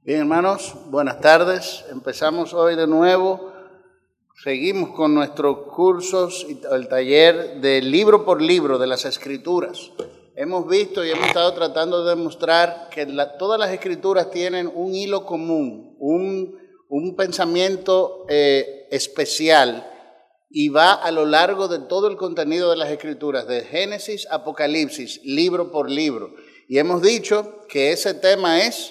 Bien, hermanos, buenas tardes. Empezamos hoy de nuevo. Seguimos con nuestros cursos y el taller de libro por libro de las Escrituras. Hemos visto y hemos estado tratando de demostrar que todas las Escrituras tienen un hilo común, un pensamiento especial, y va a lo largo de todo el contenido de las Escrituras, de Génesis a Apocalipsis, libro por libro. Y hemos dicho que ese tema es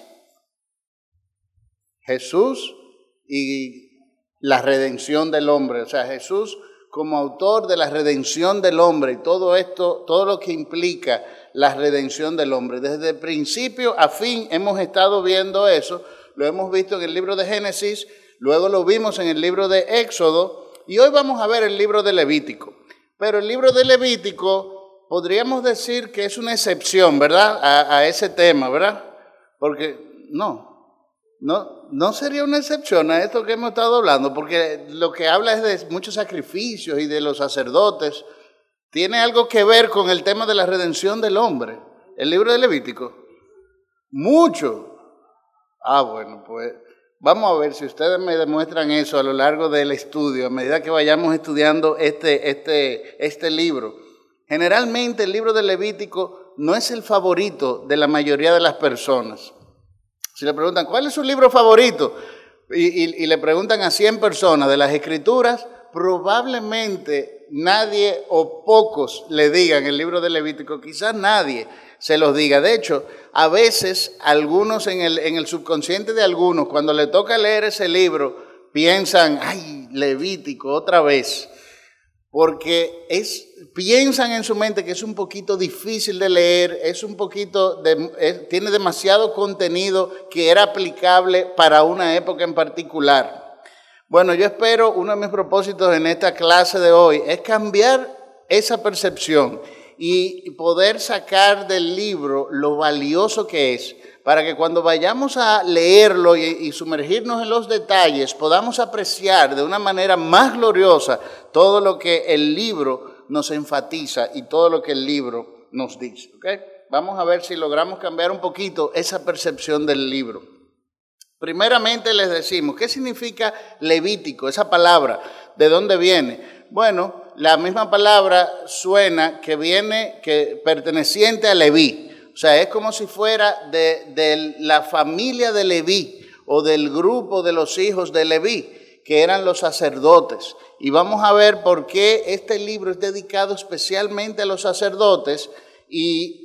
Jesús y la redención del hombre. O sea, Jesús como autor de la redención del hombre y todo esto, todo lo que implica la redención del hombre. Desde principio a fin hemos estado viendo eso. Lo hemos visto en el libro de Génesis, luego lo vimos en el libro de Éxodo y hoy vamos a ver el libro de Levítico. Pero el libro de Levítico podríamos decir que es una excepción, ¿verdad? A ese tema, ¿verdad? Porque no sería una excepción a esto que hemos estado hablando, porque lo que habla es de muchos sacrificios y de los sacerdotes. Tiene algo que ver con el tema de la redención del hombre, el libro de Levítico. Mucho. Bueno, pues vamos a ver si ustedes me demuestran eso a lo largo del estudio, a medida que vayamos estudiando este libro. Generalmente el libro de Levítico no es el favorito de la mayoría de las personas. Si le preguntan, ¿cuál es su libro favorito? Y le preguntan a 100 personas de las Escrituras, probablemente nadie o pocos le digan el libro de Levítico, quizás nadie se los diga. De hecho, a veces algunos en el subconsciente de algunos, cuando le toca leer ese libro, piensan, ¡ay, Levítico otra vez! Porque piensan en su mente que es un poquito difícil de leer, tiene demasiado contenido que era aplicable para una época en particular. Bueno, yo espero, uno de mis propósitos en esta clase de hoy es cambiar esa percepción y poder sacar del libro lo valioso que es, para que cuando vayamos a leerlo y sumergirnos en los detalles, podamos apreciar de una manera más gloriosa todo lo que el libro nos enfatiza y todo lo que el libro nos dice. ¿Okay? Vamos a ver si logramos cambiar un poquito esa percepción del libro. Primeramente les decimos, ¿qué significa Levítico? Esa palabra, ¿de dónde viene? Bueno, la misma palabra suena que perteneciente a Leví. O sea, es como si fuera de la familia de Leví o del grupo de los hijos de Leví, que eran los sacerdotes. Y vamos a ver por qué este libro es dedicado especialmente a los sacerdotes y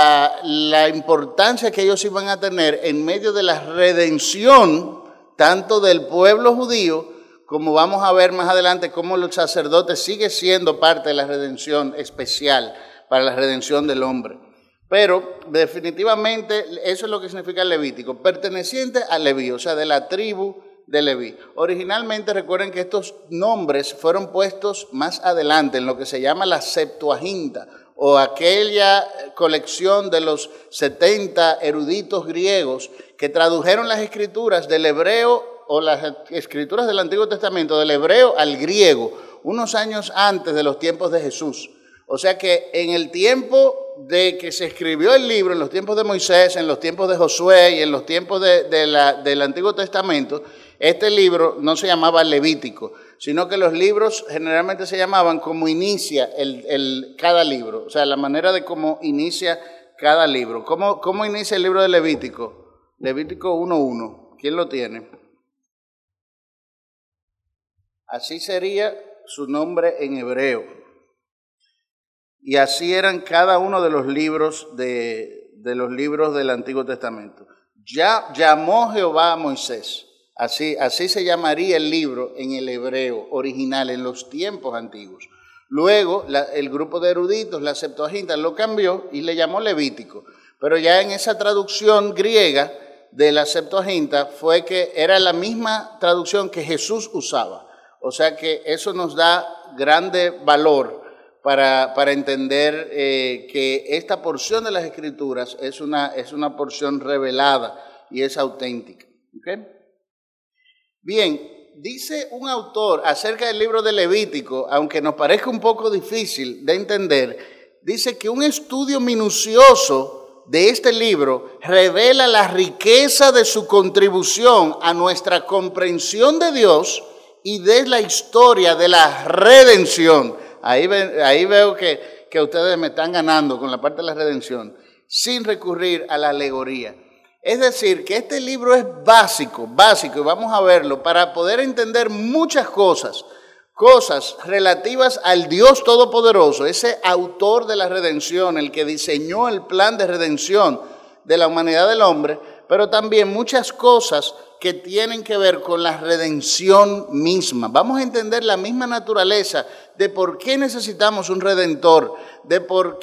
la importancia que ellos iban a tener en medio de la redención tanto del pueblo judío, como vamos a ver más adelante cómo los sacerdotes siguen siendo parte de la redención especial para la redención del hombre. Pero definitivamente eso es lo que significa el Levítico, perteneciente a Leví, o sea, de la tribu de Leví. Originalmente recuerden que estos nombres fueron puestos más adelante en lo que se llama la Septuaginta, o aquella colección de los 70 eruditos griegos que tradujeron las escrituras del hebreo o las escrituras del Antiguo Testamento del hebreo al griego, unos años antes de los tiempos de Jesús. O sea que en el tiempo de que se escribió el libro, en los tiempos de Moisés, en los tiempos de Josué y en los tiempos del Antiguo Testamento, este libro no se llamaba Levítico, sino que los libros generalmente se llamaban como inicia cada libro, o sea, la manera de cómo inicia cada libro. ¿Cómo inicia el libro de Levítico? Levítico 1:1. ¿Quién lo tiene? Así sería su nombre en hebreo. Y así eran cada uno de los libros del Antiguo Testamento. Ya llamó Jehová a Moisés. Así se llamaría el libro en el hebreo original, en los tiempos antiguos. Luego el grupo de eruditos, la Septuaginta, lo cambió y le llamó Levítico. Pero ya en esa traducción griega de la Septuaginta fue que era la misma traducción que Jesús usaba. O sea que eso nos da grande valor para entender que esta porción de las Escrituras es una porción revelada y es auténtica. ¿Okay? Bien, dice un autor acerca del libro de Levítico, aunque nos parezca un poco difícil de entender, dice que un estudio minucioso de este libro revela la riqueza de su contribución a nuestra comprensión de Dios y de la historia de la redención. Ahí veo que ustedes me están ganando con la parte de la redención, sin recurrir a la alegoría. Es decir, que este libro es básico, y vamos a verlo, para poder entender muchas cosas relativas al Dios Todopoderoso, ese autor de la redención, el que diseñó el plan de redención de la humanidad del hombre, pero también muchas cosas que tienen que ver con la redención misma. Vamos a entender la misma naturaleza de por qué necesitamos un redentor, de por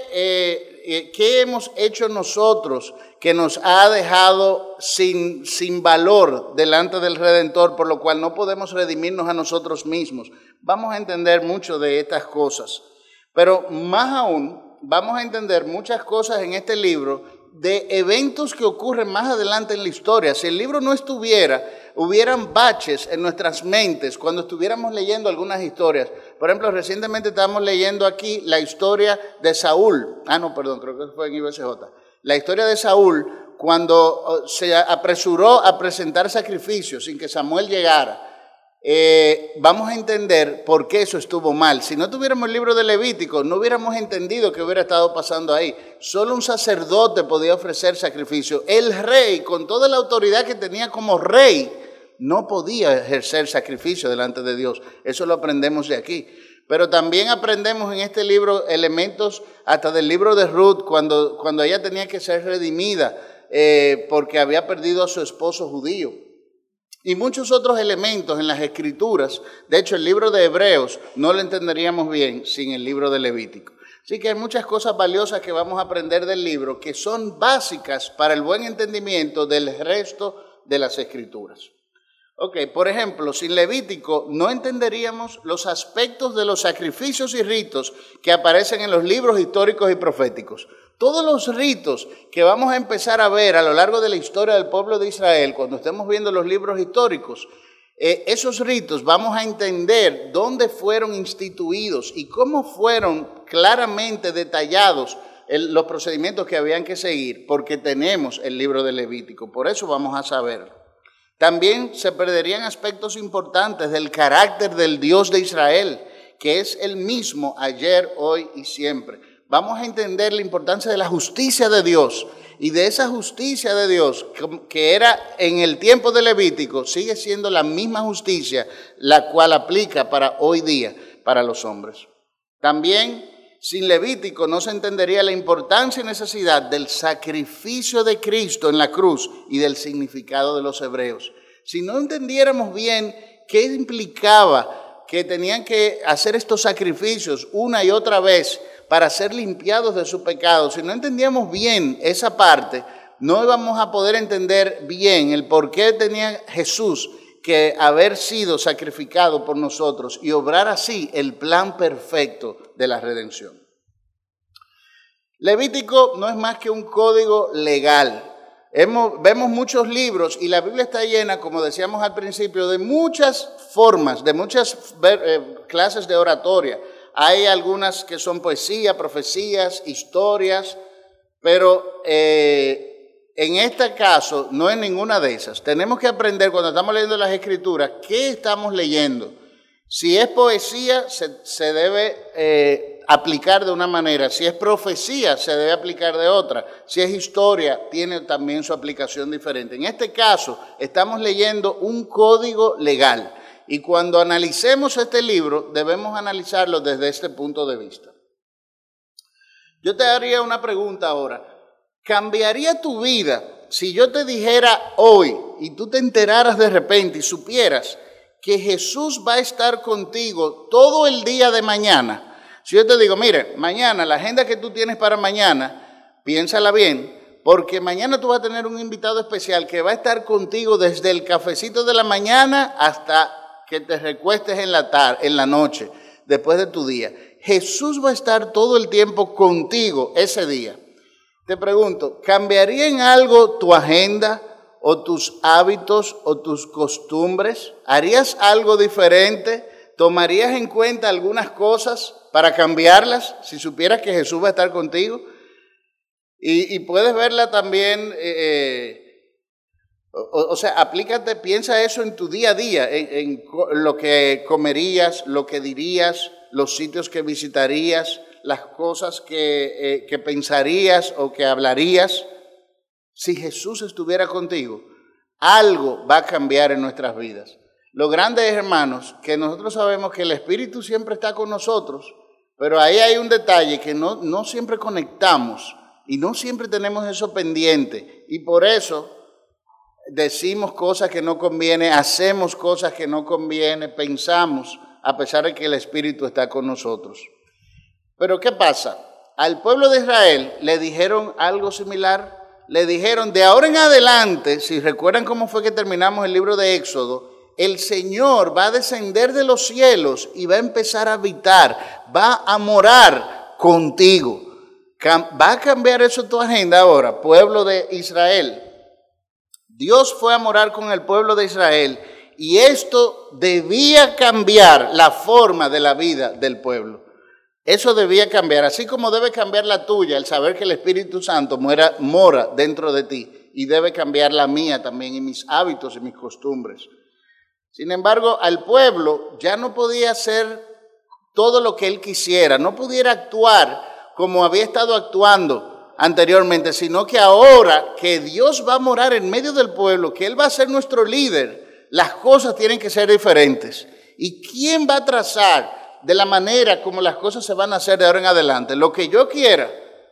qué hemos hecho nosotros que nos ha dejado sin valor delante del Redentor, por lo cual no podemos redimirnos a nosotros mismos. Vamos a entender mucho de estas cosas, pero más aún vamos a entender muchas cosas en este libro de eventos que ocurren más adelante en la historia. Si el libro no estuviera, hubieran baches en nuestras mentes cuando estuviéramos leyendo algunas historias. Por ejemplo, recientemente estábamos leyendo aquí la historia de Saúl. Creo que fue en IBCJ. La historia de Saúl cuando se apresuró a presentar sacrificios sin que Samuel llegara. Vamos a entender por qué eso estuvo mal. Si no tuviéramos el libro de Levítico, no hubiéramos entendido qué hubiera estado pasando ahí. Solo un sacerdote podía ofrecer sacrificio. El rey, con toda la autoridad que tenía como rey, no podía ejercer sacrificio delante de Dios. Eso lo aprendemos de aquí. Pero también aprendemos en este libro elementos hasta del libro de Ruth, cuando ella tenía que ser redimida porque había perdido a su esposo judío. Y muchos otros elementos en las Escrituras. De hecho, el libro de Hebreos no lo entenderíamos bien sin el libro de Levítico. Así que hay muchas cosas valiosas que vamos a aprender del libro que son básicas para el buen entendimiento del resto de las Escrituras. Por ejemplo, sin Levítico no entenderíamos los aspectos de los sacrificios y ritos que aparecen en los libros históricos y proféticos. Todos los ritos que vamos a empezar a ver a lo largo de la historia del pueblo de Israel, cuando estemos viendo los libros históricos, esos ritos vamos a entender dónde fueron instituidos y cómo fueron claramente detallados los procedimientos que habían que seguir, porque tenemos el libro de Levítico. Por eso vamos a saberlo. También se perderían aspectos importantes del carácter del Dios de Israel, que es el mismo ayer, hoy y siempre. Vamos a entender la importancia de la justicia de Dios y de esa justicia de Dios que era en el tiempo de Levítico, sigue siendo la misma justicia la cual aplica para hoy día para los hombres. También sin Levítico no se entendería la importancia y necesidad del sacrificio de Cristo en la cruz y del significado de los hebreos. Si no entendiéramos bien qué implicaba que tenían que hacer estos sacrificios una y otra vez para ser limpiados de su pecado, si no entendíamos bien esa parte, no íbamos a poder entender bien el por qué tenía Jesús que haber sido sacrificado por nosotros y obrar así el plan perfecto de la redención. Levítico no es más que un código legal. Vemos muchos libros y la Biblia está llena, como decíamos al principio, de muchas formas, de muchas clases de oratoria. Hay algunas que son poesía, profecías, historias, pero en este caso no es ninguna de esas. Tenemos que aprender cuando estamos leyendo las Escrituras qué estamos leyendo. Si es poesía, se debe aplicar de una manera. Si es profecía, se debe aplicar de otra. Si es historia, tiene también su aplicación diferente. En este caso, estamos leyendo un código legal. Y cuando analicemos este libro, debemos analizarlo desde este punto de vista. Yo te haría una pregunta ahora. ¿Cambiaría tu vida si yo te dijera hoy y tú te enteraras de repente y supieras que Jesús va a estar contigo todo el día de mañana? Si yo te digo, mire, mañana, la agenda que tú tienes para mañana, piénsala bien, porque mañana tú vas a tener un invitado especial que va a estar contigo desde el cafecito de la mañana hasta que te recuestes en la noche, después de tu día. Jesús va a estar todo el tiempo contigo ese día. Te pregunto, ¿cambiaría en algo tu agenda o tus hábitos o tus costumbres? ¿Harías algo diferente? ¿Tomarías en cuenta algunas cosas para cambiarlas si supieras que Jesús va a estar contigo? Y puedes verla también, o sea, aplícate, piensa eso en tu día a día, en lo que comerías, lo que dirías, los sitios que visitarías, las cosas que pensarías o que hablarías. Si Jesús estuviera contigo, algo va a cambiar en nuestras vidas. Lo grande es, hermanos, que nosotros sabemos que el Espíritu siempre está con nosotros, pero ahí hay un detalle que no siempre conectamos y no siempre tenemos eso pendiente. Y por eso decimos cosas que no conviene, hacemos cosas que no conviene, pensamos, a pesar de que el Espíritu está con nosotros. Pero ¿qué pasa? Al pueblo de Israel le dijeron algo similar. Le dijeron, de ahora en adelante, si recuerdan cómo fue que terminamos el libro de Éxodo, el Señor va a descender de los cielos y va a empezar a habitar, va a morar contigo. Va a cambiar eso tu agenda ahora, pueblo de Israel. Dios fue a morar con el pueblo de Israel y esto debía cambiar la forma de la vida del pueblo. Eso debía cambiar, así como debe cambiar la tuya, el saber que el Espíritu Santo mora dentro de ti, y debe cambiar la mía también, y mis hábitos y mis costumbres. Sin embargo, al pueblo ya no podía hacer todo lo que él quisiera, no pudiera actuar como había estado actuando anteriormente, sino que ahora que Dios va a morar en medio del pueblo, que Él va a ser nuestro líder, las cosas tienen que ser diferentes. ¿Y quién va a trazar de la manera como las cosas se van a hacer de ahora en adelante? Lo que yo quiera,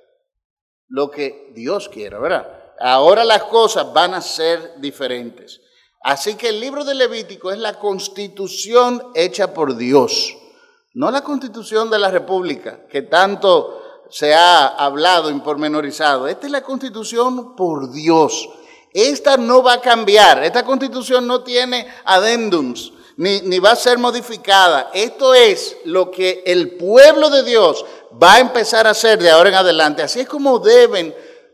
lo que Dios quiera, ¿verdad? Ahora las cosas van a ser diferentes. Así que el libro de Levítico es la constitución hecha por Dios, no la constitución de la República, que tanto se ha hablado y pormenorizado. Esta es la constitución por Dios. Esta no va a cambiar, esta constitución no tiene adendums, ni va a ser modificada. Esto es lo que el pueblo de Dios va a empezar a hacer de ahora en adelante. Así es como deben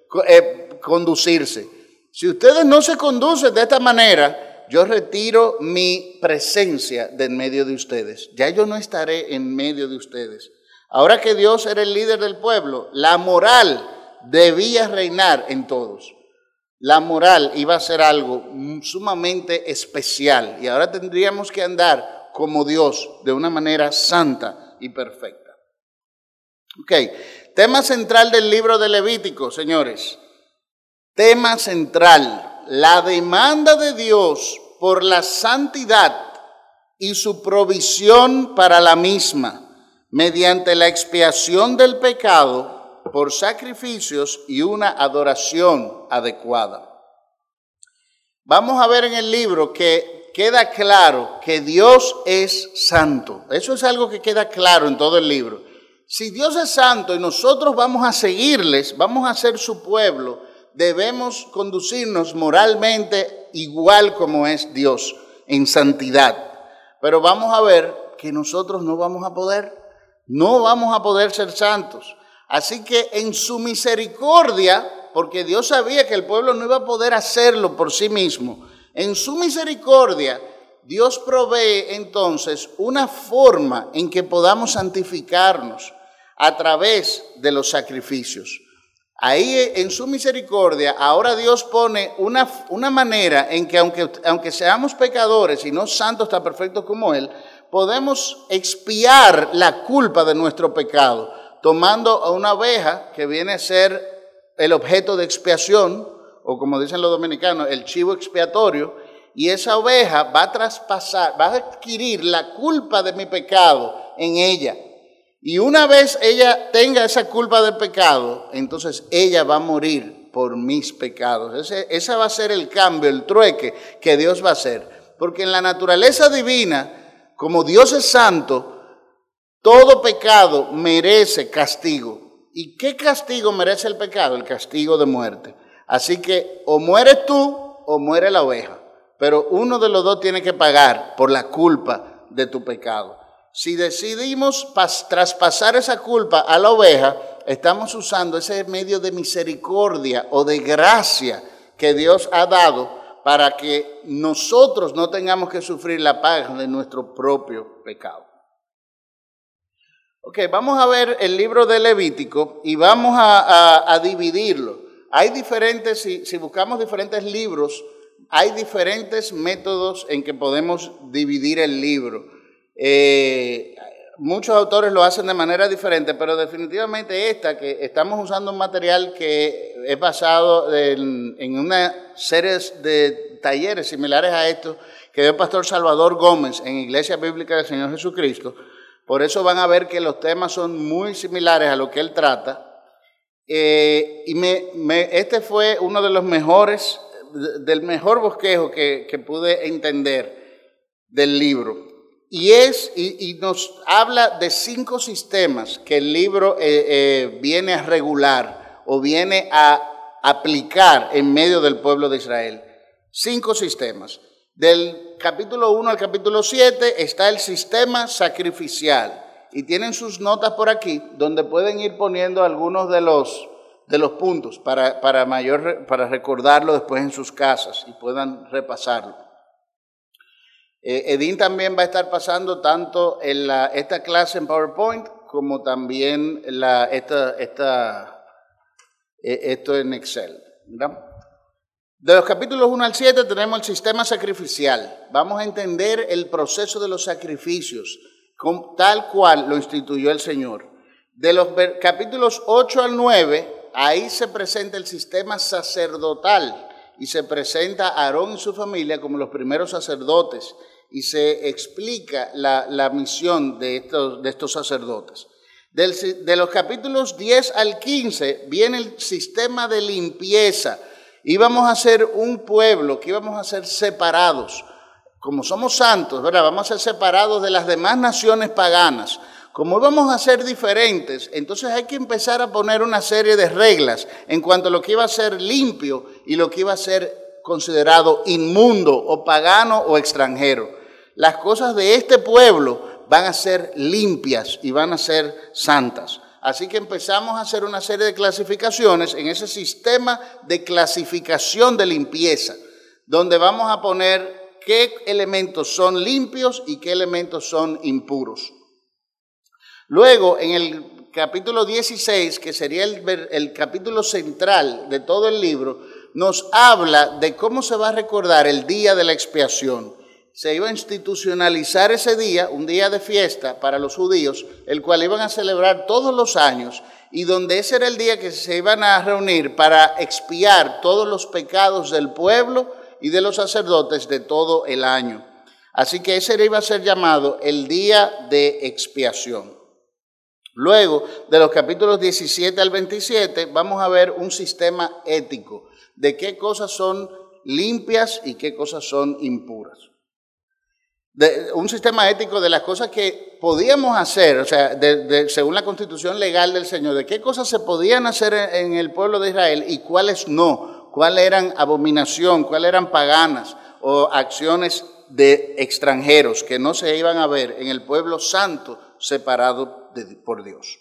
conducirse. Si ustedes no se conducen de esta manera, yo retiro mi presencia de en medio de ustedes. Ya yo no estaré en medio de ustedes. Ahora que Dios era el líder del pueblo, la moral debía reinar en todos. La moral iba a ser algo sumamente especial y ahora tendríamos que andar como Dios de una manera santa y perfecta. Ok, tema central del libro de Levítico, señores. Tema central, la demanda de Dios por la santidad y su provisión para la misma, mediante la expiación del pecado por sacrificios y una adoración adecuada. Vamos a ver en el libro que queda claro que Dios es santo. Eso es algo que queda claro en todo el libro. Si Dios es santo y nosotros vamos a seguirles, vamos a ser su pueblo, debemos conducirnos moralmente igual como es Dios, en santidad. Pero vamos a ver que nosotros no vamos a poder ser santos. Así que en su misericordia, porque Dios sabía que el pueblo no iba a poder hacerlo por sí mismo, en su misericordia, Dios provee entonces una forma en que podamos santificarnos a través de los sacrificios. Ahí en su misericordia, ahora Dios pone una manera en que aunque seamos pecadores y no santos tan perfectos como Él, podemos expiar la culpa de nuestro pecado, tomando a una oveja que viene a ser el objeto de expiación, o como dicen los dominicanos, el chivo expiatorio, y esa oveja va a adquirir la culpa de mi pecado en ella. Y una vez ella tenga esa culpa del pecado, entonces ella va a morir por mis pecados. Ese va a ser el cambio, el trueque que Dios va a hacer. Porque en la naturaleza divina, como Dios es santo, todo pecado merece castigo. ¿Y qué castigo merece el pecado? El castigo de muerte. Así que o mueres tú o muere la oveja. Pero uno de los dos tiene que pagar por la culpa de tu pecado. Si decidimos traspasar esa culpa a la oveja, estamos usando ese medio de misericordia o de gracia que Dios ha dado para que nosotros no tengamos que sufrir la paga de nuestro propio pecado. Ok, vamos a ver el libro de Levítico y vamos a dividirlo. Hay diferentes, si buscamos diferentes libros, hay diferentes métodos en que podemos dividir el libro. Muchos autores lo hacen de manera diferente, pero definitivamente que estamos usando un material que es basado en una serie de talleres similares a estos que dio el pastor Salvador Gómez en Iglesia Bíblica del Señor Jesucristo. Por eso van a ver que los temas son muy similares a lo que él trata. Este fue uno de los mejores, del mejor bosquejo que pude entender del libro. Y nos habla de 5 sistemas que el libro viene a regular o viene a aplicar en medio del pueblo de Israel. 5 sistemas. Del capítulo 1 al capítulo 7 está el sistema sacrificial. Y tienen sus notas por aquí, donde pueden ir poniendo algunos de los puntos para recordarlo después en sus casas y puedan repasarlo. Edín también va a estar pasando tanto esta clase en PowerPoint como también esto en Excel, ¿verdad? De los capítulos 1 al 7 tenemos el sistema sacrificial. Vamos a entender el proceso de los sacrificios, tal cual lo instituyó el Señor. De los capítulos 8 al 9, ahí se presenta el sistema sacerdotal y se presenta a Aarón y su familia como los primeros sacerdotes y se explica la misión de estos sacerdotes. De los capítulos 10 al 15 viene el sistema de limpieza. Íbamos a ser un pueblo que íbamos a ser separados. Como somos santos, ¿verdad? Vamos a ser separados de las demás naciones paganas. Como íbamos a ser diferentes, entonces hay que empezar a poner una serie de reglas en cuanto a lo que iba a ser limpio y lo que iba a ser considerado inmundo o pagano o extranjero. Las cosas de este pueblo van a ser limpias y van a ser santas. Así que empezamos a hacer una serie de clasificaciones en ese sistema de clasificación de limpieza, donde vamos a poner qué elementos son limpios y qué elementos son impuros. Luego, en el capítulo 16, que sería el capítulo central de todo el libro, nos habla de cómo se va a recordar el día de la expiación. Se iba a institucionalizar ese día, un día de fiesta para los judíos, el cual iban a celebrar todos los años y donde ese era el día que se iban a reunir para expiar todos los pecados del pueblo y de los sacerdotes de todo el año. Así que ese iba a ser llamado el día de expiación. Luego, de los capítulos 17 al 27, vamos a ver un sistema ético de qué cosas son limpias y qué cosas son impuras. Un sistema ético de las cosas que podíamos hacer, o sea, según la constitución legal del Señor, de qué cosas se podían hacer en el pueblo de Israel y cuáles no, cuáles eran abominación, cuáles eran paganas o acciones de extranjeros que no se iban a ver en el pueblo santo separado por Dios.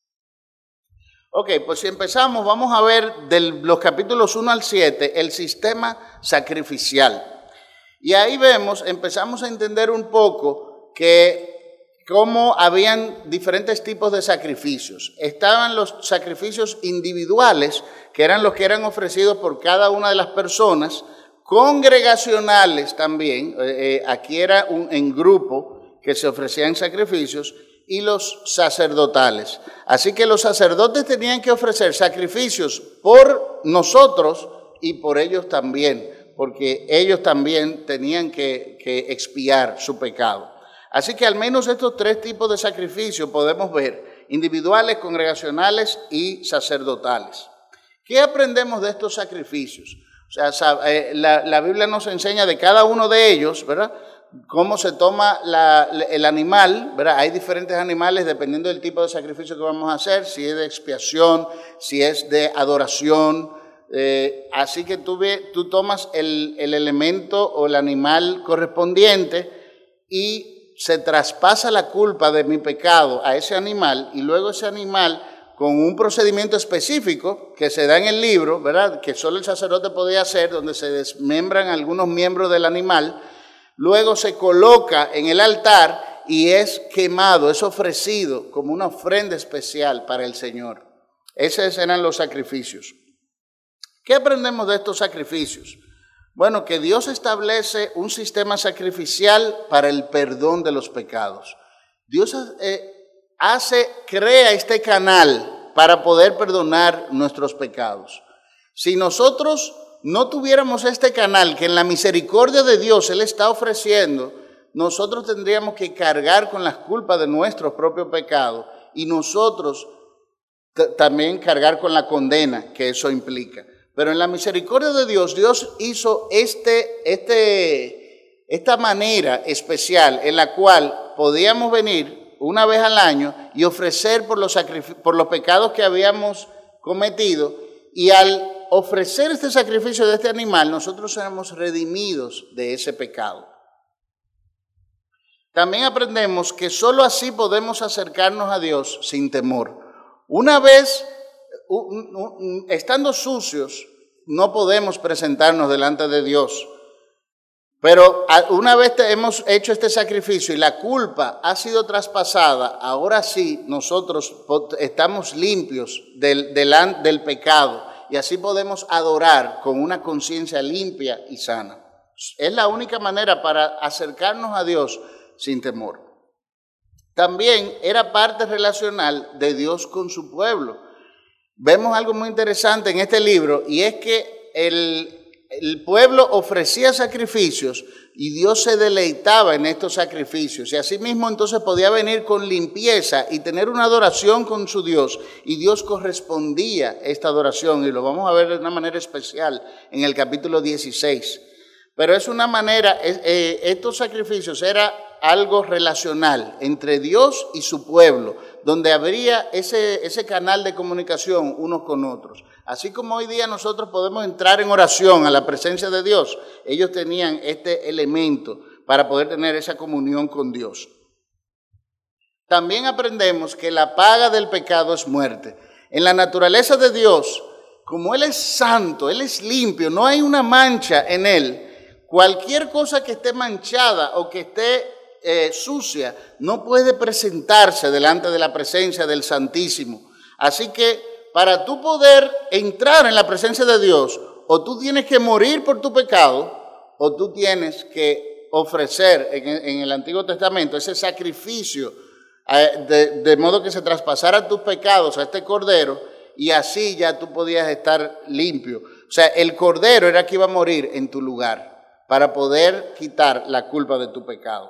Ok, pues si empezamos, vamos a ver de los capítulos 1 al 7 el sistema sacrificial. Y ahí empezamos a entender un poco cómo habían diferentes tipos de sacrificios. Estaban los sacrificios individuales, que eran los que eran ofrecidos por cada una de las personas, congregacionales también, aquí era en grupo que se ofrecían sacrificios, y los sacerdotales. Así que los sacerdotes tenían que ofrecer sacrificios por nosotros y por ellos también, porque ellos también tenían que expiar su pecado. Así que al menos estos 3 tipos de sacrificios podemos ver, individuales, congregacionales y sacerdotales. ¿Qué aprendemos de estos sacrificios? O sea, la Biblia nos enseña de cada uno de ellos, ¿verdad?, cómo se toma el animal, ¿verdad? Hay diferentes animales dependiendo del tipo de sacrificio que vamos a hacer, si es de expiación, si es de adoración. Así que tú tomas el elemento o el animal correspondiente y se traspasa la culpa de mi pecado a ese animal y luego ese animal con un procedimiento específico que se da en el libro, ¿verdad?, que solo el sacerdote podía hacer, donde se desmembran algunos miembros del animal. Luego se coloca en el altar y es quemado, es ofrecido como una ofrenda especial para el Señor. Esos eran los sacrificios. ¿Qué aprendemos de estos sacrificios? Bueno, que Dios establece un sistema sacrificial para el perdón de los pecados. Dios crea este canal para poder perdonar nuestros pecados. Si nosotros no tuviéramos este canal que en la misericordia de Dios Él está ofreciendo, nosotros tendríamos que cargar con las culpas de nuestros propios pecados y nosotros también cargar con la condena que eso implica. Pero en la misericordia de Dios, Dios hizo esta manera especial en la cual podíamos venir una vez al año y ofrecer por los pecados que habíamos cometido, y al ofrecer este sacrificio de este animal, nosotros éramos redimidos de ese pecado. También aprendemos que solo así podemos acercarnos a Dios sin temor. Una vez, estando sucios, no podemos presentarnos delante de Dios. Pero una vez hemos hecho este sacrificio y la culpa ha sido traspasada, ahora sí nosotros estamos limpios del pecado y así podemos adorar con una conciencia limpia y sana. Es la única manera para acercarnos a Dios sin temor. También era parte relacional de Dios con su pueblo. Vemos algo muy interesante en este libro, y es que el pueblo ofrecía sacrificios y Dios se deleitaba en estos sacrificios, y asimismo entonces podía venir con limpieza y tener una adoración con su Dios, y Dios correspondía a esta adoración, y lo vamos a ver de una manera especial en el capítulo 16. Pero es una manera, estos sacrificios era algo relacional entre Dios y su pueblo, donde habría ese canal de comunicación unos con otros. Así como hoy día nosotros podemos entrar en oración a la presencia de Dios, ellos tenían este elemento para poder tener esa comunión con Dios. También aprendemos que la paga del pecado es muerte. En la naturaleza de Dios, como Él es santo, Él es limpio, no hay una mancha en Él, cualquier cosa que esté manchada o que esté sucia no puede presentarse delante de la presencia del Santísimo. Así que para tú poder entrar en la presencia de Dios, o tú tienes que morir por tu pecado, o tú tienes que ofrecer en el Antiguo Testamento ese sacrificio de modo que se traspasaran tus pecados a este cordero, y así ya tú podías estar limpio. O sea, el cordero era que iba a morir en tu lugar para poder quitar la culpa de tu pecado.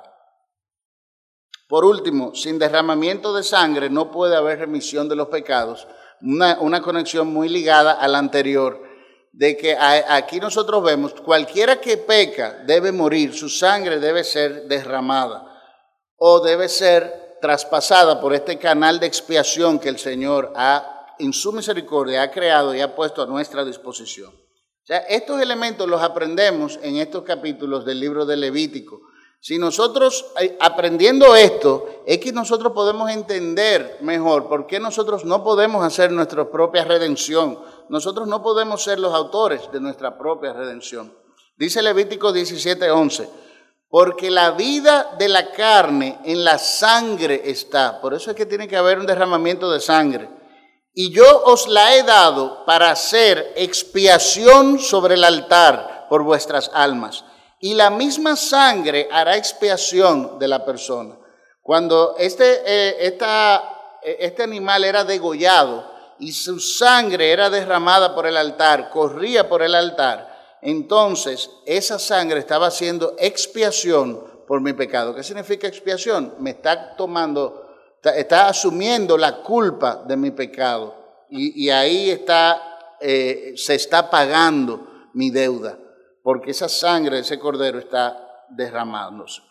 Por último, sin derramamiento de sangre no puede haber remisión de los pecados. Una conexión muy ligada a la anterior, de que aquí nosotros vemos, cualquiera que peca debe morir, su sangre debe ser derramada o debe ser traspasada por este canal de expiación que el Señor en su misericordia ha creado y ha puesto a nuestra disposición. O sea, estos elementos los aprendemos en estos capítulos del libro de Levítico. Si nosotros, aprendiendo esto, es que nosotros podemos entender mejor por qué nosotros no podemos hacer nuestra propia redención. Nosotros no podemos ser los autores de nuestra propia redención. Dice Levítico 17:11, porque la vida de la carne en la sangre está. Por eso es que tiene que haber un derramamiento de sangre. Y yo os la he dado para hacer expiación sobre el altar por vuestras almas. Y la misma sangre hará expiación de la persona. Cuando este animal era degollado y su sangre era derramada por el altar, corría por el altar, entonces esa sangre estaba haciendo expiación por mi pecado. ¿Qué significa expiación? Me está asumiendo la culpa de mi pecado. Y ahí se está pagando mi deuda, porque esa sangre de ese cordero está derramándose.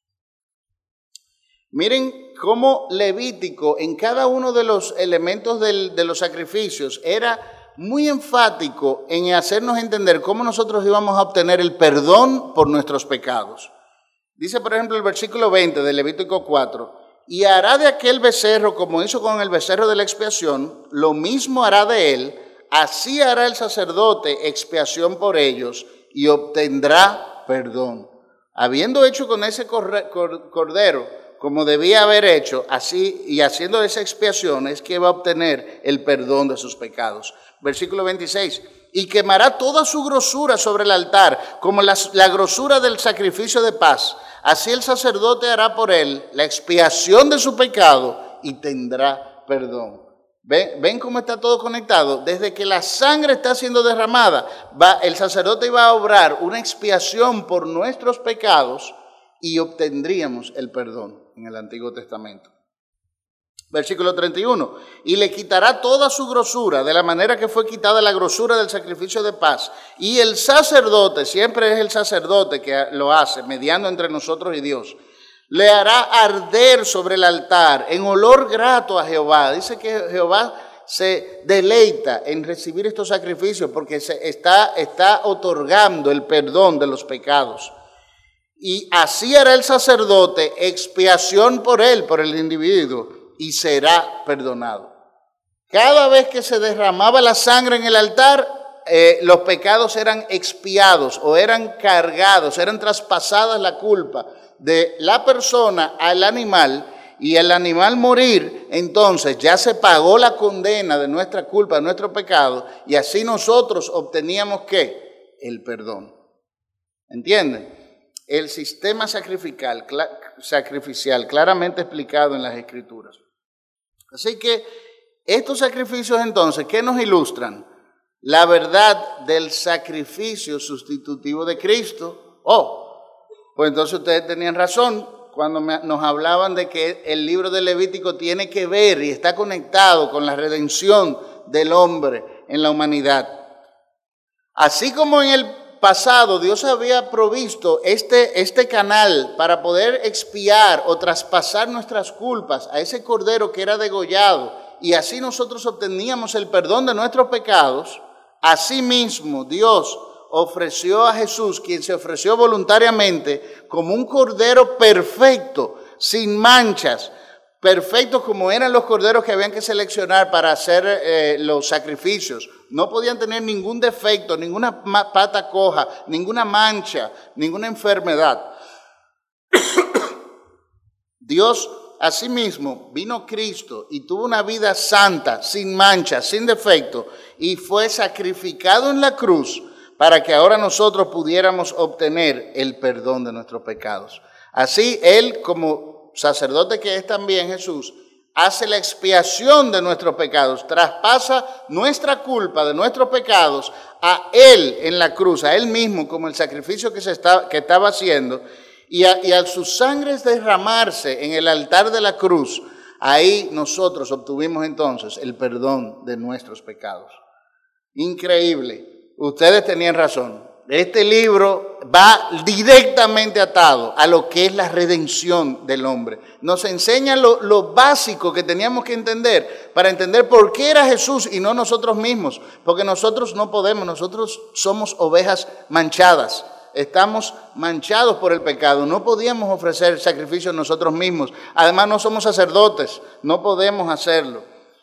Miren cómo Levítico en cada uno de los elementos de los sacrificios era muy enfático en hacernos entender cómo nosotros íbamos a obtener el perdón por nuestros pecados. Dice, por ejemplo, el versículo 20 de Levítico 4, y hará de aquel becerro como hizo con el becerro de la expiación, lo mismo hará de él, así hará el sacerdote expiación por ellos y obtendrá perdón. Habiendo hecho con ese cordero, como debía haber hecho, así y haciendo esa expiación es que va a obtener el perdón de sus pecados. Versículo 26, y quemará toda su grosura sobre el altar, como la grosura del sacrificio de paz. Así el sacerdote hará por él la expiación de su pecado y tendrá perdón. ¿Ven cómo está todo conectado? Desde que la sangre está siendo derramada, el sacerdote iba a obrar una expiación por nuestros pecados y obtendríamos el perdón en el Antiguo Testamento. Versículo 31, y le quitará toda su grosura, de la manera que fue quitada la grosura del sacrificio de paz. Y el sacerdote, siempre es el sacerdote que lo hace, mediando entre nosotros y Dios, le hará arder sobre el altar en olor grato a Jehová. Dice que Jehová se deleita en recibir estos sacrificios porque está otorgando el perdón de los pecados. Y así hará el sacerdote expiación por él, por el individuo, y será perdonado. Cada vez que se derramaba la sangre en el altar, los pecados eran expiados o eran cargados, eran traspasadas la culpa de la persona al animal, y el animal morir, entonces ya se pagó la condena de nuestra culpa, de nuestro pecado, y así nosotros obteníamos ¿qué? El perdón. ¿Entienden? El sistema sacrificial claramente explicado en las Escrituras. Así que estos sacrificios entonces, ¿qué nos ilustran? La verdad del sacrificio sustitutivo de Cristo. Pues entonces ustedes tenían razón cuando nos hablaban de que el libro de Levítico tiene que ver y está conectado con la redención del hombre en la humanidad. Así como en el pasado Dios había provisto este canal para poder expiar o traspasar nuestras culpas a ese cordero que era degollado, y así nosotros obteníamos el perdón de nuestros pecados, asimismo Dios ofreció a Jesús, quien se ofreció voluntariamente como un cordero perfecto, sin manchas, perfectos como eran los corderos que habían que seleccionar para hacer los sacrificios. No podían tener ningún defecto, ninguna pata coja, ninguna mancha, ninguna enfermedad. Dios, asimismo, vino Cristo y tuvo una vida santa, sin mancha, sin defecto, y fue sacrificado en la cruz para que ahora nosotros pudiéramos obtener el perdón de nuestros pecados. Así, Él, como sacerdote que es también Jesús, hace la expiación de nuestros pecados, traspasa nuestra culpa de nuestros pecados a Él en la cruz, a Él mismo como el sacrificio que estaba haciendo, y a sus sangres derramarse en el altar de la cruz, ahí nosotros obtuvimos entonces el perdón de nuestros pecados. Increíble. Ustedes tenían razón. Este libro va directamente atado a lo que es la redención del hombre. Nos enseña lo básico que teníamos que entender para entender por qué era Jesús y no nosotros mismos. Porque nosotros no podemos, nosotros somos ovejas manchadas. Estamos manchados por el pecado. No podíamos ofrecer sacrificios nosotros mismos. Además no somos sacerdotes, no podemos hacerlo.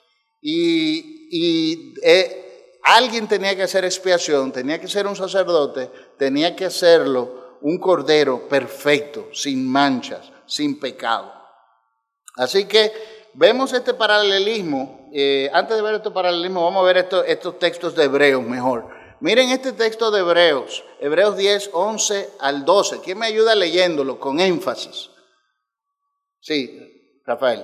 Alguien tenía que hacer expiación, tenía que ser un sacerdote, tenía que hacerlo un cordero perfecto, sin manchas, sin pecado. Así que vemos este paralelismo. Antes de ver este paralelismo, vamos a ver estos textos de Hebreos mejor. Miren este texto de Hebreos 10, 11 al 12. ¿Quién me ayuda leyéndolo con énfasis? Sí, Rafael.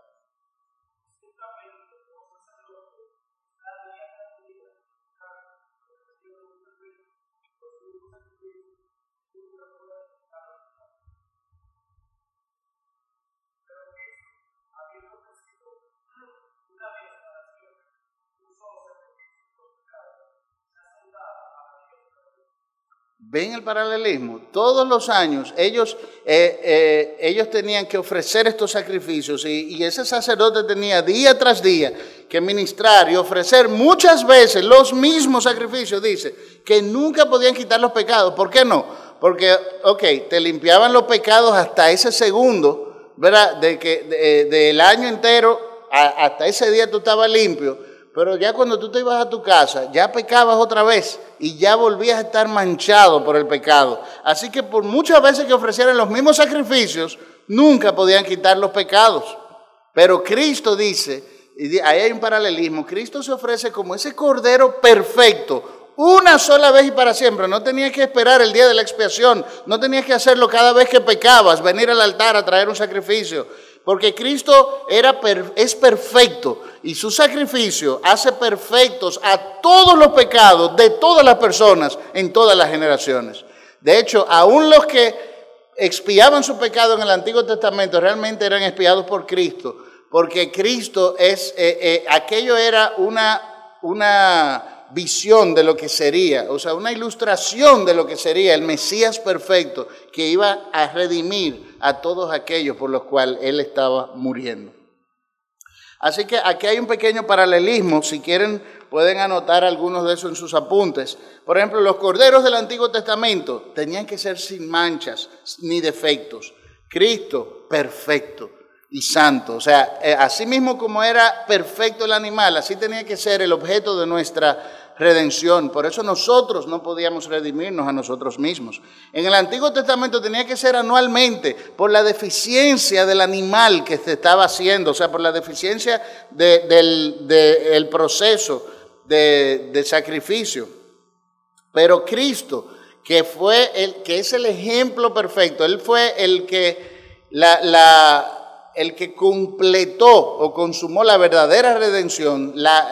¿Ven el paralelismo? Todos los años ellos tenían que ofrecer estos sacrificios y ese sacerdote tenía día tras día que ministrar y ofrecer muchas veces los mismos sacrificios. Dice que nunca podían quitar los pecados. ¿Por qué no? Porque, te limpiaban los pecados hasta ese segundo, ¿verdad? Del año entero hasta ese día tú estabas limpio. Pero ya cuando tú te ibas a tu casa, ya pecabas otra vez y ya volvías a estar manchado por el pecado. Así que por muchas veces que ofrecieran los mismos sacrificios, nunca podían quitar los pecados. Pero Cristo dice, y ahí hay un paralelismo, Cristo se ofrece como ese cordero perfecto, una sola vez y para siempre. No tenías que esperar el día de la expiación, no tenías que hacerlo cada vez que pecabas, venir al altar a traer un sacrificio, porque Cristo es perfecto y su sacrificio hace perfectos a todos los pecados de todas las personas en todas las generaciones. De hecho, aún los que expiaban su pecado en el Antiguo Testamento realmente eran expiados por Cristo, porque Cristo aquello era una visión de lo que sería, o sea, una ilustración de lo que sería el Mesías perfecto que iba a redimir a todos aquellos por los cuales Él estaba muriendo. Así que aquí hay un pequeño paralelismo, si quieren pueden anotar algunos de esos en sus apuntes. Por ejemplo, los corderos del Antiguo Testamento tenían que ser sin manchas ni defectos. Cristo, perfecto y santo. O sea, así mismo como era perfecto el animal, así tenía que ser el objeto de nuestra redención. Por eso nosotros no podíamos redimirnos a nosotros mismos. En el Antiguo Testamento tenía que ser anualmente por la deficiencia del animal que se estaba haciendo, o sea, por la deficiencia del proceso de sacrificio. Pero Cristo, que es el ejemplo perfecto, Él fue el que el que completó o consumó la verdadera redención.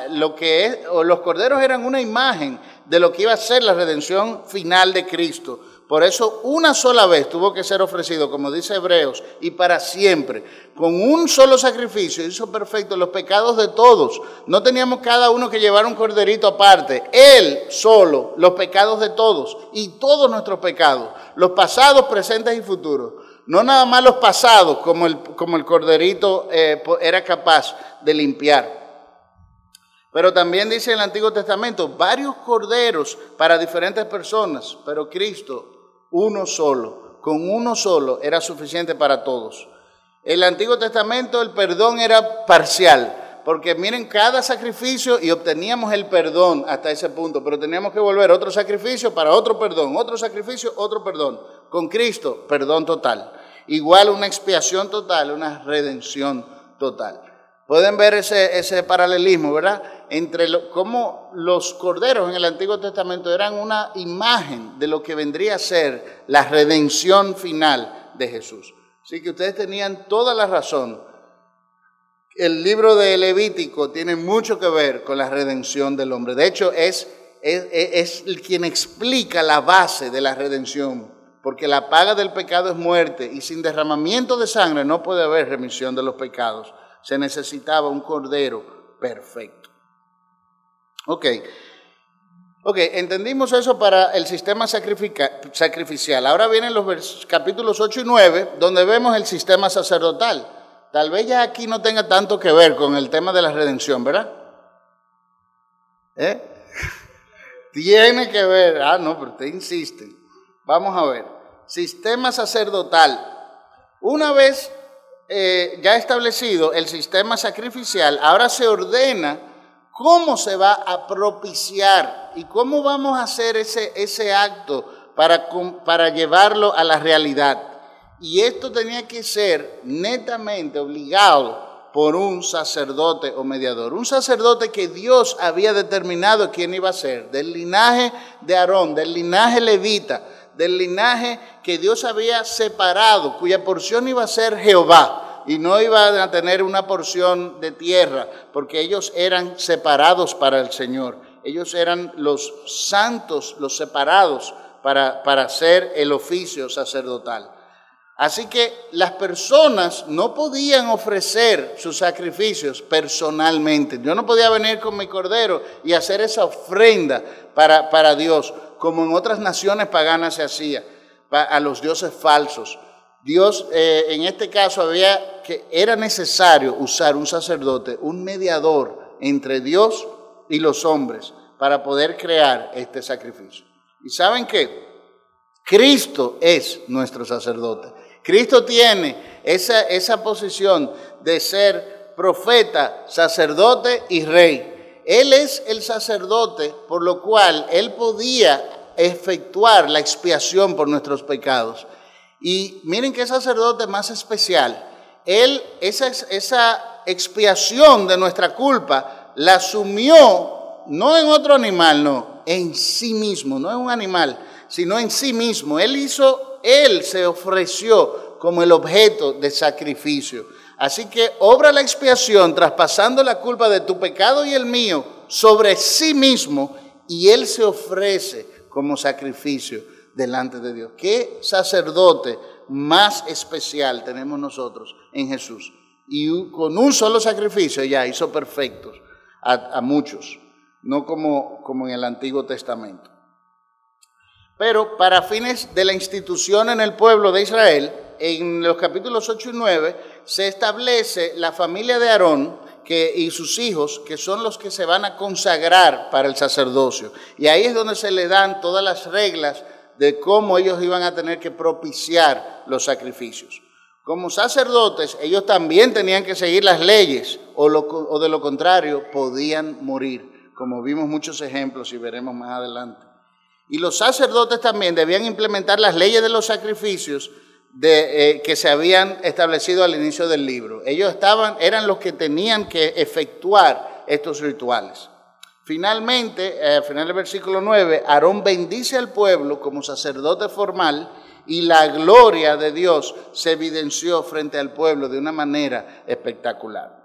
Los corderos eran una imagen de lo que iba a ser la redención final de Cristo. Por eso una sola vez tuvo que ser ofrecido, como dice Hebreos, y para siempre. Con un solo sacrificio hizo perfecto los pecados de todos. No teníamos cada uno que llevar un corderito aparte. Él solo, los pecados de todos y todos nuestros pecados, los pasados, presentes y futuros. No nada más los pasados, como el corderito era capaz de limpiar. Pero también dice en el Antiguo Testamento, varios corderos para diferentes personas, pero Cristo, uno solo, con uno solo era suficiente para todos. En el Antiguo Testamento el perdón era parcial, porque miren, cada sacrificio y obteníamos el perdón hasta ese punto, pero teníamos que volver otro sacrificio para otro perdón, otro sacrificio, otro perdón. Con Cristo, perdón total. Igual una expiación total, una redención total. Pueden ver ese paralelismo, ¿verdad? Entre cómo los corderos en el Antiguo Testamento eran una imagen de lo que vendría a ser la redención final de Jesús. Así que ustedes tenían toda la razón. El libro de Levítico tiene mucho que ver con la redención del hombre. De hecho, es quien explica la base de la redención, porque la paga del pecado es muerte y sin derramamiento de sangre no puede haber remisión de los pecados. Se necesitaba un cordero perfecto. Ok, entendimos eso para el sistema sacrificial. Ahora vienen los capítulos 8 y 9, donde vemos el sistema sacerdotal. Tal vez ya aquí no tenga tanto que ver con el tema de la redención, ¿verdad? Tiene que ver. No, pero usted insiste. Vamos a ver. Sistema sacerdotal. Una vez ya establecido el sistema sacrificial, ahora se ordena cómo se va a propiciar y cómo vamos a hacer ese acto para llevarlo a la realidad. Y esto tenía que ser netamente obligado por un sacerdote o mediador. Un sacerdote que Dios había determinado quién iba a ser, del linaje de Aarón, del linaje levita, del linaje que Dios había separado, cuya porción iba a ser Jehová. Y no iban a tener una porción de tierra, porque ellos eran separados para el Señor. Ellos eran los santos, los separados para hacer el oficio sacerdotal. Así que las personas no podían ofrecer sus sacrificios personalmente. Yo no podía venir con mi cordero y hacer esa ofrenda para Dios, como en otras naciones paganas se hacía, a los dioses falsos. Dios, en este caso, era necesario usar un sacerdote, un mediador entre Dios y los hombres para poder crear este sacrificio. ¿Y saben qué? Cristo es nuestro sacerdote. Cristo tiene esa posición de ser profeta, sacerdote y rey. Él es el sacerdote, por lo cual Él podía efectuar la expiación por nuestros pecados. Y miren qué sacerdote más especial. Él, esa expiación de nuestra culpa, la asumió no en otro animal, no, en sí mismo, no en un animal, sino en sí mismo. Él se ofreció como el objeto de sacrificio. Así que obra la expiación traspasando la culpa de tu pecado y el mío sobre sí mismo, y Él se ofrece como sacrificio delante de Dios. ¿Qué sacerdote más especial tenemos nosotros en Jesús? Y con un solo sacrificio ya hizo perfectos a muchos, no como en el Antiguo Testamento. Pero para fines de la institución en el pueblo de Israel, en los capítulos 8 y 9, se establece la familia de Aarón y sus hijos, que son los que se van a consagrar para el sacerdocio. Y ahí es donde se le dan todas las reglas de cómo ellos iban a tener que propiciar los sacrificios. Como sacerdotes, ellos también tenían que seguir las leyes, o de lo contrario, podían morir, como vimos muchos ejemplos y veremos más adelante. Y los sacerdotes también debían implementar las leyes de los sacrificios que se habían establecido al inicio del libro. Ellos eran los que tenían que efectuar estos rituales. Finalmente, al final del versículo 9, Aarón bendice al pueblo como sacerdote formal, y la gloria de Dios se evidenció frente al pueblo de una manera espectacular.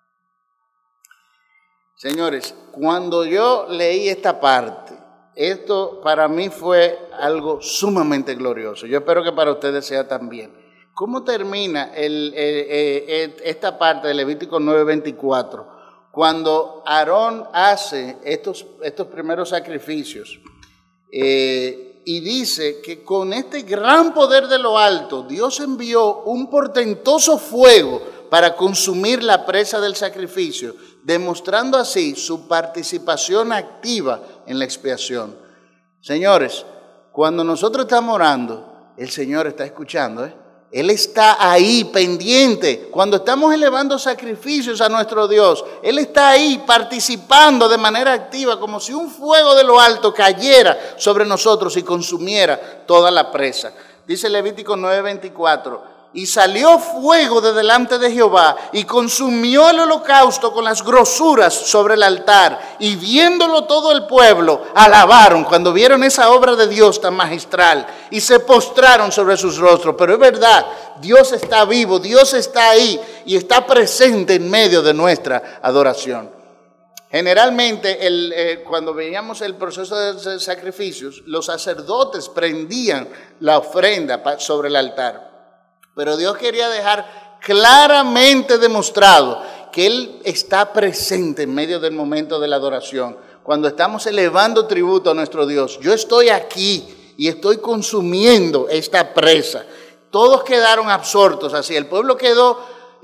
Señores, cuando yo leí esta parte, esto para mí fue algo sumamente glorioso. Yo espero que para ustedes sea también. ¿Cómo termina esta parte de Levítico 9:24? Cuando Aarón hace estos primeros sacrificios y dice que con este gran poder de lo alto, Dios envió un portentoso fuego para consumir la presa del sacrificio, demostrando así su participación activa en la expiación. Señores, cuando nosotros estamos orando, el Señor está escuchando, Él está ahí pendiente. Cuando estamos elevando sacrificios a nuestro Dios, Él está ahí participando de manera activa, como si un fuego de lo alto cayera sobre nosotros y consumiera toda la presa. Dice Levítico 9:24, y salió fuego de delante de Jehová y consumió el holocausto con las grosuras sobre el altar, y viéndolo todo el pueblo alabaron cuando vieron esa obra de Dios tan magistral y se postraron sobre sus rostros. Pero es verdad, Dios está vivo, Dios está ahí y está presente en medio de nuestra adoración. Generalmente, cuando veíamos el proceso de sacrificios, los sacerdotes prendían la ofrenda sobre el altar. Pero Dios quería dejar claramente demostrado que Él está presente en medio del momento de la adoración. Cuando estamos elevando tributo a nuestro Dios, yo estoy aquí y estoy consumiendo esta presa. Todos quedaron absortos así. El pueblo quedó,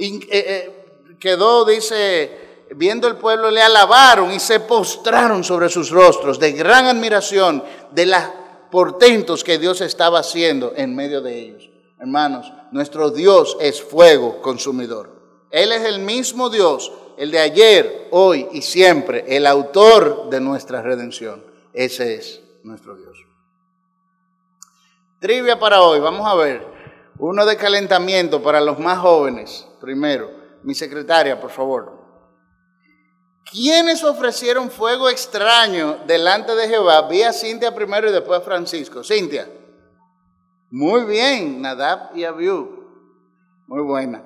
dice, viendo el pueblo, le alabaron y se postraron sobre sus rostros de gran admiración de los portentos que Dios estaba haciendo en medio de ellos. Hermanos, nuestro Dios es fuego consumidor. Él es el mismo Dios, el de ayer, hoy y siempre, el autor de nuestra redención. Ese es nuestro Dios. Trivia para hoy, vamos a ver. Uno de calentamiento para los más jóvenes. Primero, mi secretaria, por favor. ¿Quiénes ofrecieron fuego extraño delante de Jehová? Vi a Cintia primero y después a Francisco. Cintia. Muy bien, Nadab y Abiú. Muy buena.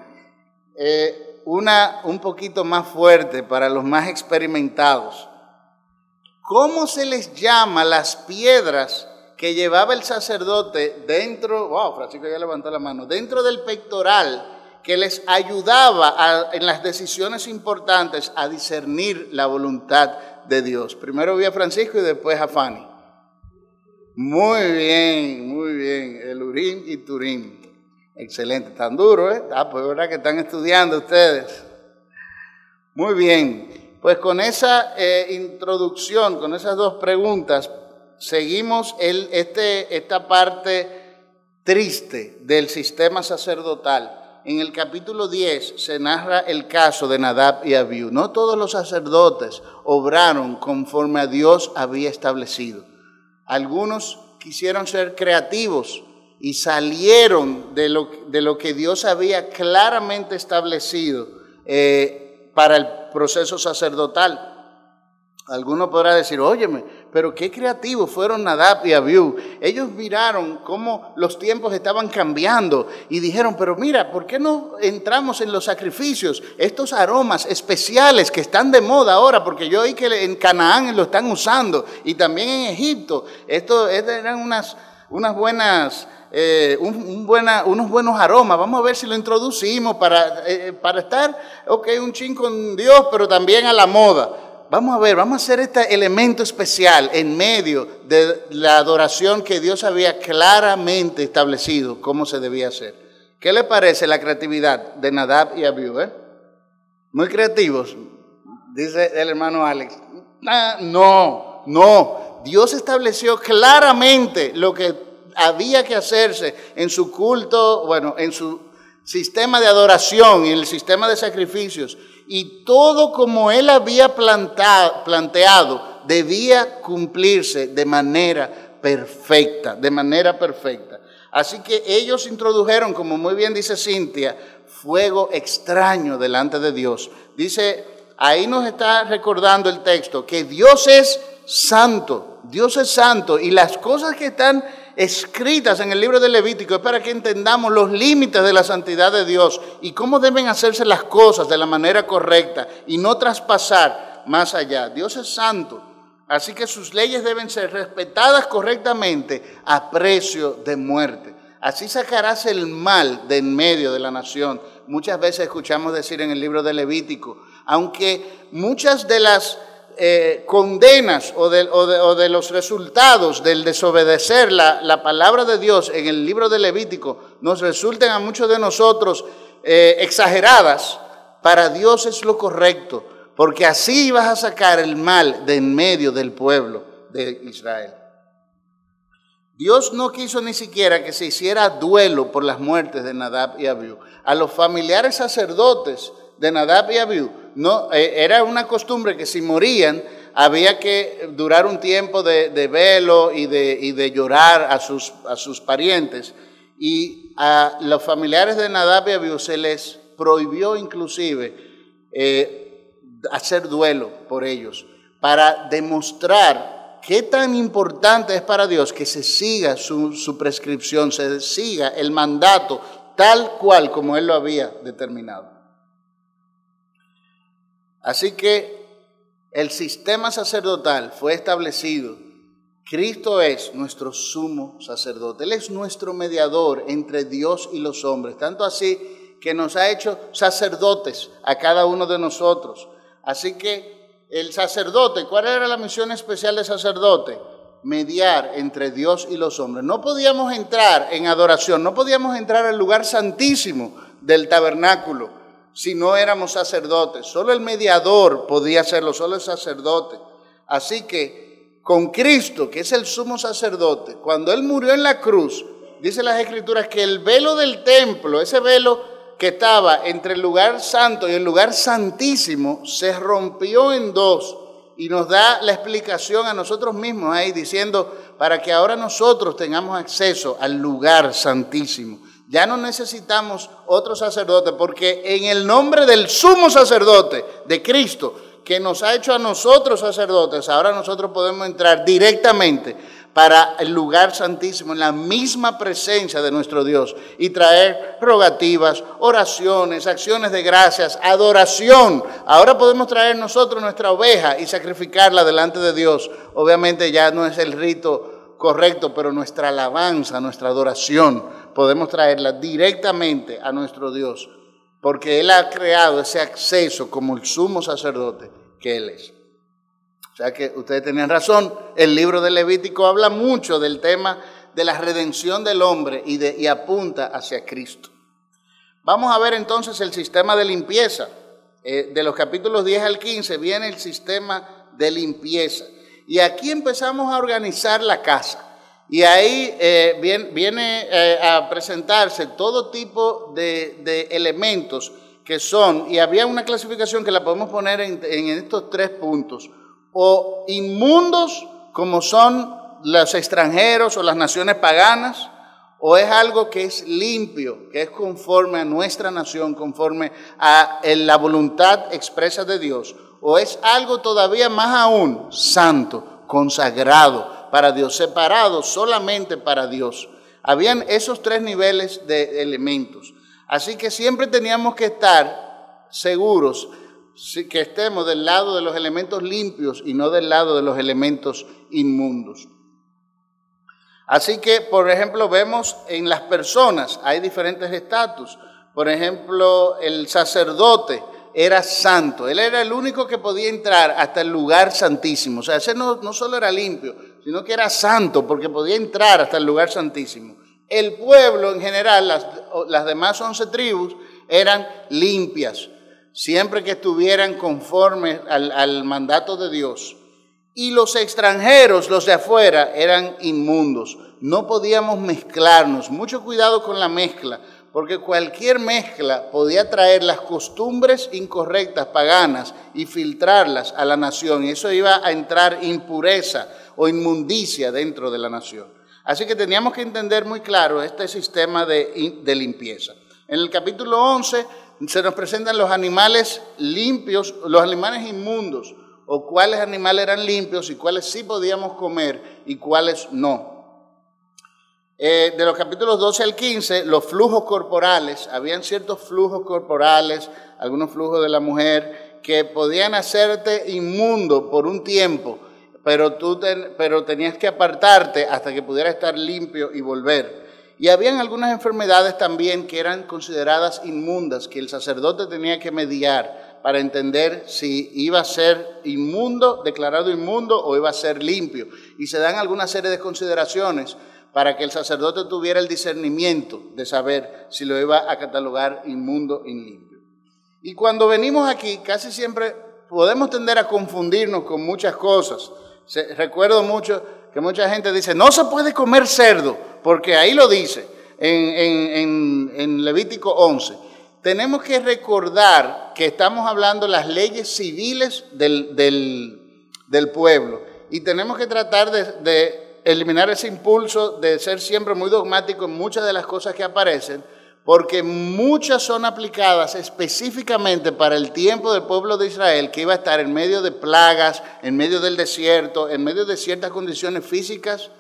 Una un poquito más fuerte para los más experimentados. ¿Cómo se les llama las piedras que llevaba el sacerdote dentro? Wow, Francisco ya levantó la mano. Dentro del pectoral, que les ayudaba en las decisiones importantes a discernir la voluntad de Dios. Primero vi a Francisco y después a Fanny. Muy bien, el Urim y Turim. Excelente, tan duro, ¿eh? Pues es verdad que están estudiando ustedes. Muy bien, pues con esa introducción, con esas dos preguntas, seguimos esta parte triste del sistema sacerdotal. En el capítulo 10 se narra el caso de Nadab y Abiú. No todos los sacerdotes obraron conforme a Dios había establecido. Algunos quisieron ser creativos y salieron de lo que Dios había claramente establecido para el proceso sacerdotal. Alguno podrá decir, óyeme, pero qué creativos fueron Nadab y Abiú. Ellos miraron cómo los tiempos estaban cambiando y dijeron, pero mira, ¿por qué no entramos en los sacrificios? Estos aromas especiales que están de moda ahora, porque yo oí que en Canaán lo están usando y también en Egipto. Estos eran unos buenos aromas. Vamos a ver si lo introducimos para estar, un chin con Dios, pero también a la moda. Vamos a ver, vamos a hacer este elemento especial en medio de la adoración que Dios había claramente establecido cómo se debía hacer. ¿Qué le parece la creatividad de Nadab y Abiú? Muy creativos, dice el hermano Alex. No. Dios estableció claramente lo que había que hacerse en su culto, en su sistema de adoración y el sistema de sacrificios. Y todo como él había planteado debía cumplirse de manera perfecta. Así que ellos introdujeron, como muy bien dice Cintia, fuego extraño delante de Dios. Dice, ahí nos está recordando el texto, que Dios es santo y las cosas que están escritas en el libro de Levítico es para que entendamos los límites de la santidad de Dios y cómo deben hacerse las cosas de la manera correcta y no traspasar más allá. Dios es santo, así que sus leyes deben ser respetadas correctamente a precio de muerte. Así sacarás el mal de en medio de la nación. Muchas veces escuchamos decir en el libro de Levítico, aunque muchas de las condenas o de los resultados del desobedecer la palabra de Dios en el libro de Levítico nos resulten a muchos de nosotros exageradas, para Dios es lo correcto, porque así vas a sacar el mal de en medio del pueblo de Israel. Dios no quiso ni siquiera que se hiciera duelo por las muertes de Nadab y Abiú. A los familiares sacerdotes de Nadab y Abiú, no, era una costumbre que si morían había que durar un tiempo de velo y de llorar a sus parientes. Y a los familiares de Nadab y Abiú se les prohibió inclusive hacer duelo por ellos, para demostrar qué tan importante es para Dios que se siga su prescripción, se siga el mandato tal cual como Él lo había determinado. Así que el sistema sacerdotal fue establecido. Cristo es nuestro sumo sacerdote. Él es nuestro mediador entre Dios y los hombres. Tanto así que nos ha hecho sacerdotes a cada uno de nosotros. Así que el sacerdote, ¿cuál era la misión especial del sacerdote? Mediar entre Dios y los hombres. No podíamos entrar en adoración, no podíamos entrar al lugar santísimo del tabernáculo si no éramos sacerdotes. Solo el mediador podía hacerlo, solo el sacerdote. Así que con Cristo, que es el sumo sacerdote, cuando Él murió en la cruz, dice las Escrituras que el velo del templo, ese velo que estaba entre el lugar santo y el lugar santísimo, se rompió en dos. Y nos da la explicación a nosotros mismos ahí, diciendo, para que ahora nosotros tengamos acceso al lugar santísimo. Ya no necesitamos otro sacerdote, porque en el nombre del sumo sacerdote de Cristo, que nos ha hecho a nosotros sacerdotes, ahora nosotros podemos entrar directamente para el lugar santísimo, en la misma presencia de nuestro Dios, y traer rogativas, oraciones, acciones de gracias, adoración. Ahora podemos traer nosotros nuestra oveja y sacrificarla delante de Dios. Obviamente ya no es el rito correcto, pero nuestra alabanza, nuestra adoración, podemos traerla directamente a nuestro Dios, porque Él ha creado ese acceso como el sumo sacerdote que Él es. O sea que ustedes tenían razón, el libro de Levítico habla mucho del tema de la redención del hombre y apunta hacia Cristo. Vamos a ver entonces el sistema de limpieza. De los capítulos 10 al 15 viene el sistema de limpieza. Y aquí empezamos a organizar la casa. Y ahí viene a presentarse todo tipo de elementos que son, y había una clasificación que la podemos poner en estos 3 puntos, o inmundos, como son los extranjeros o las naciones paganas, ¿O es algo que es limpio, que es conforme a nuestra nación, conforme a la voluntad expresa de Dios? ¿O es algo todavía más aún santo, consagrado para Dios, separado solamente para Dios? Habían esos tres niveles de elementos. Así que siempre teníamos que estar seguros que estemos del lado de los elementos limpios y no del lado de los elementos inmundos. Así que, por ejemplo, vemos en las personas, hay diferentes estatus. Por ejemplo, el sacerdote era santo. Él era el único que podía entrar hasta el lugar santísimo. O sea, ese no solo era limpio, sino que era santo porque podía entrar hasta el lugar santísimo. El pueblo en general, las demás 11 tribus, eran limpias, siempre que estuvieran conformes al mandato de Dios. Y los extranjeros, los de afuera, eran inmundos. No podíamos mezclarnos. Mucho cuidado con la mezcla, porque cualquier mezcla podía traer las costumbres incorrectas, paganas, y filtrarlas a la nación. Y eso iba a entrar impureza o inmundicia dentro de la nación. Así que teníamos que entender muy claro este sistema de limpieza. En el capítulo 11 se nos presentan los animales limpios, los animales inmundos, o cuáles animales eran limpios y cuáles sí podíamos comer y cuáles no. De los capítulos 12 al 15, los flujos corporales, habían ciertos flujos corporales, algunos flujos de la mujer, que podían hacerte inmundo por un tiempo, pero tenías que apartarte hasta que pudiera estar limpio y volver. Y habían algunas enfermedades también que eran consideradas inmundas, que el sacerdote tenía que mediar para entender si iba a ser inmundo, declarado inmundo, o iba a ser limpio. Y se dan alguna serie de consideraciones para que el sacerdote tuviera el discernimiento de saber si lo iba a catalogar inmundo o limpio. Y cuando venimos aquí, casi siempre podemos tender a confundirnos con muchas cosas. Recuerdo mucho que mucha gente dice, no se puede comer cerdo, porque ahí lo dice en Levítico 11. Tenemos que recordar que estamos hablando de las leyes civiles del pueblo y tenemos que tratar de eliminar ese impulso de ser siempre muy dogmático en muchas de las cosas que aparecen, porque muchas son aplicadas específicamente para el tiempo del pueblo de Israel, que iba a estar en medio de plagas, en medio del desierto, en medio de ciertas condiciones físicas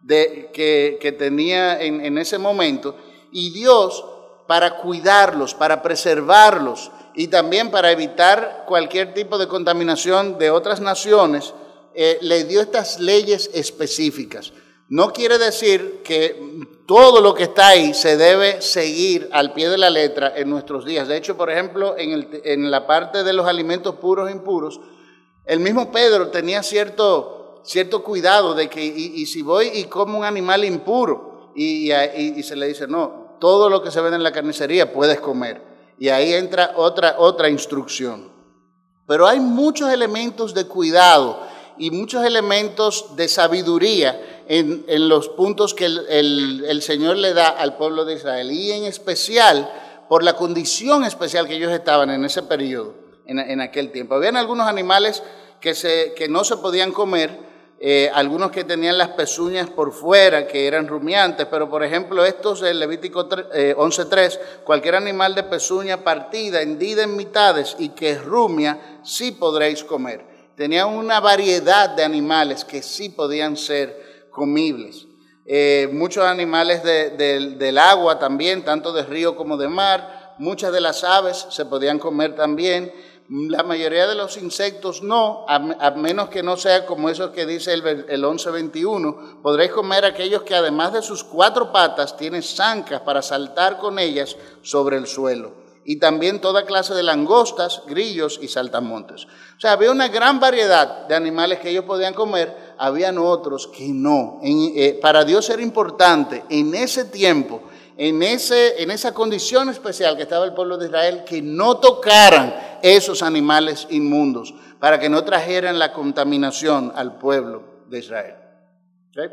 que tenía en ese momento, y Dios, para cuidarlos, para preservarlos y también para evitar cualquier tipo de contaminación de otras naciones, le dio estas leyes específicas. No quiere decir que todo lo que está ahí se debe seguir al pie de la letra en nuestros días. De hecho, por ejemplo, en la parte de los alimentos puros e impuros, el mismo Pedro tenía cierto cuidado de que, y si voy y como un animal impuro, y se le dice, no, todo lo que se vende en la carnicería puedes comer. Y ahí entra otra instrucción. Pero hay muchos elementos de cuidado y muchos elementos de sabiduría en los puntos que el Señor le da al pueblo de Israel. Y en especial por la condición especial que ellos estaban en ese periodo, en aquel tiempo. Habían algunos animales que no se podían comer, algunos que tenían las pezuñas por fuera, que eran rumiantes, pero por ejemplo estos del Levítico 11:3, cualquier animal de pezuña partida, hendida en mitades y que rumia, sí podréis comer. Tenían una variedad de animales que sí podían ser comibles. Muchos animales del agua también, tanto de río como de mar. Muchas de las aves se podían comer también. La mayoría de los insectos no, a menos que no sea como esos que dice el 11:21. Podréis comer aquellos que además de sus 4 patas tienen zancas para saltar con ellas sobre el suelo. Y también toda clase de langostas, grillos y saltamontes. O sea, había una gran variedad de animales que ellos podían comer, habían otros que no. Para Dios era importante en ese tiempo, en esa condición especial que estaba el pueblo de Israel, que no tocaran esos animales inmundos, para que no trajeran la contaminación al pueblo de Israel. ¿Okay?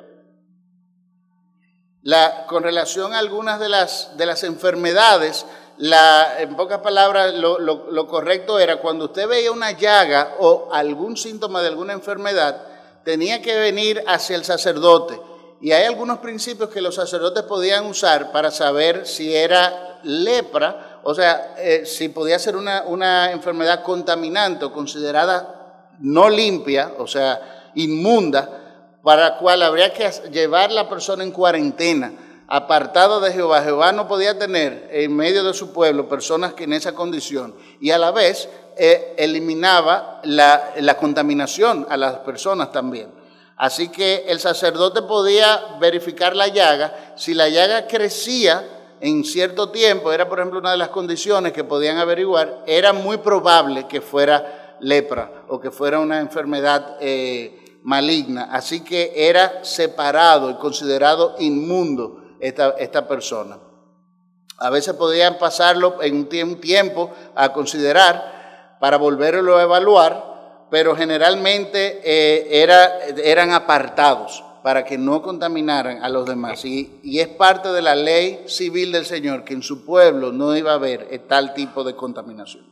Con relación a algunas de las enfermedades, en pocas palabras, lo correcto era cuando usted veía una llaga o algún síntoma de alguna enfermedad, tenía que venir hacia el sacerdote y hay algunos principios que los sacerdotes podían usar para saber si era lepra, o sea, si podía ser una enfermedad contaminante o considerada no limpia, o sea, inmunda, para la cual habría que llevar la persona en cuarentena, apartado de Jehová. Jehová no podía tener en medio de su pueblo personas que en esa condición, y a la vez eliminaba la contaminación a las personas también. Así que el sacerdote podía verificar la llaga. Si la llaga crecía en cierto tiempo, era por ejemplo una de las condiciones que podían averiguar, era muy probable que fuera lepra o que fuera una enfermedad maligna. Así que era separado y considerado inmundo esta persona. A veces podían pasarlo en un tiempo a considerar para volverlo a evaluar, pero generalmente eran apartados para que no contaminaran a los demás. Y es parte de la ley civil del Señor que en su pueblo no iba a haber tal tipo de contaminación.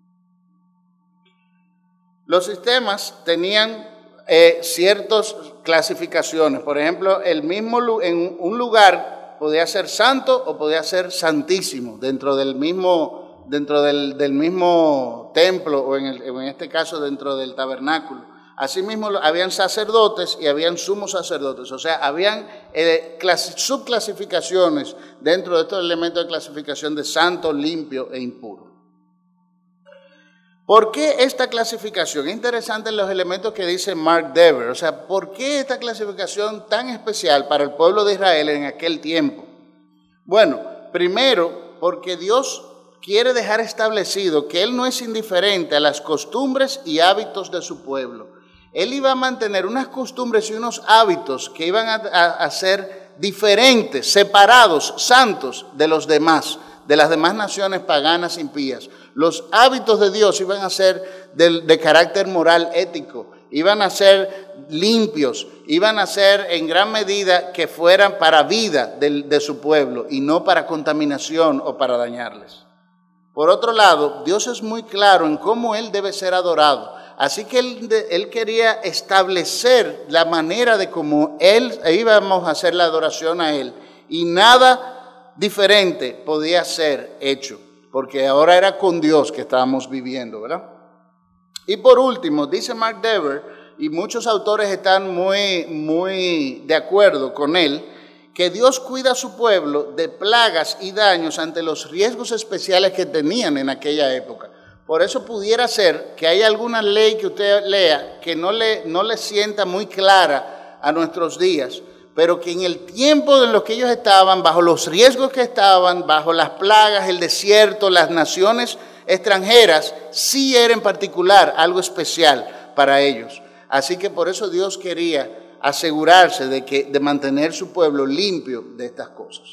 Los sistemas tenían ciertas clasificaciones. Por ejemplo, en un lugar podía ser santo o podía ser santísimo dentro del mismo templo, o en este caso dentro del tabernáculo. Asimismo, habían sacerdotes y habían sumos sacerdotes, o sea, habían subclasificaciones dentro de estos elementos de clasificación de santo, limpio e impuro. ¿Por qué esta clasificación? Es interesante los elementos que dice Mark Dever, o sea, ¿por qué esta clasificación tan especial para el pueblo de Israel en aquel tiempo? Bueno, primero, porque Dios quiere dejar establecido que Él no es indiferente a las costumbres y hábitos de su pueblo. Él iba a mantener unas costumbres y unos hábitos que iban a ser diferentes, separados, santos de los demás, de las demás naciones paganas impías. Los hábitos de Dios iban a ser de carácter moral, ético, iban a ser limpios, iban a ser en gran medida que fueran para vida de su pueblo y no para contaminación o para dañarles. Por otro lado, Dios es muy claro en cómo Él debe ser adorado. Así que él quería establecer la manera de cómo íbamos a hacer la adoración a Él. Y nada diferente podía ser hecho, porque ahora era con Dios que estábamos viviendo, ¿verdad? Y por último, dice Mark Dever, y muchos autores están muy de acuerdo con él, que Dios cuida a su pueblo de plagas y daños ante los riesgos especiales que tenían en aquella época. Por eso pudiera ser que hay alguna ley que usted lea que no le sienta muy clara a nuestros días, pero que en el tiempo en los que ellos estaban, bajo los riesgos que estaban, bajo las plagas, el desierto, las naciones extranjeras, sí era en particular algo especial para ellos. Así que por eso Dios quería asegurarse de mantener su pueblo limpio de estas cosas.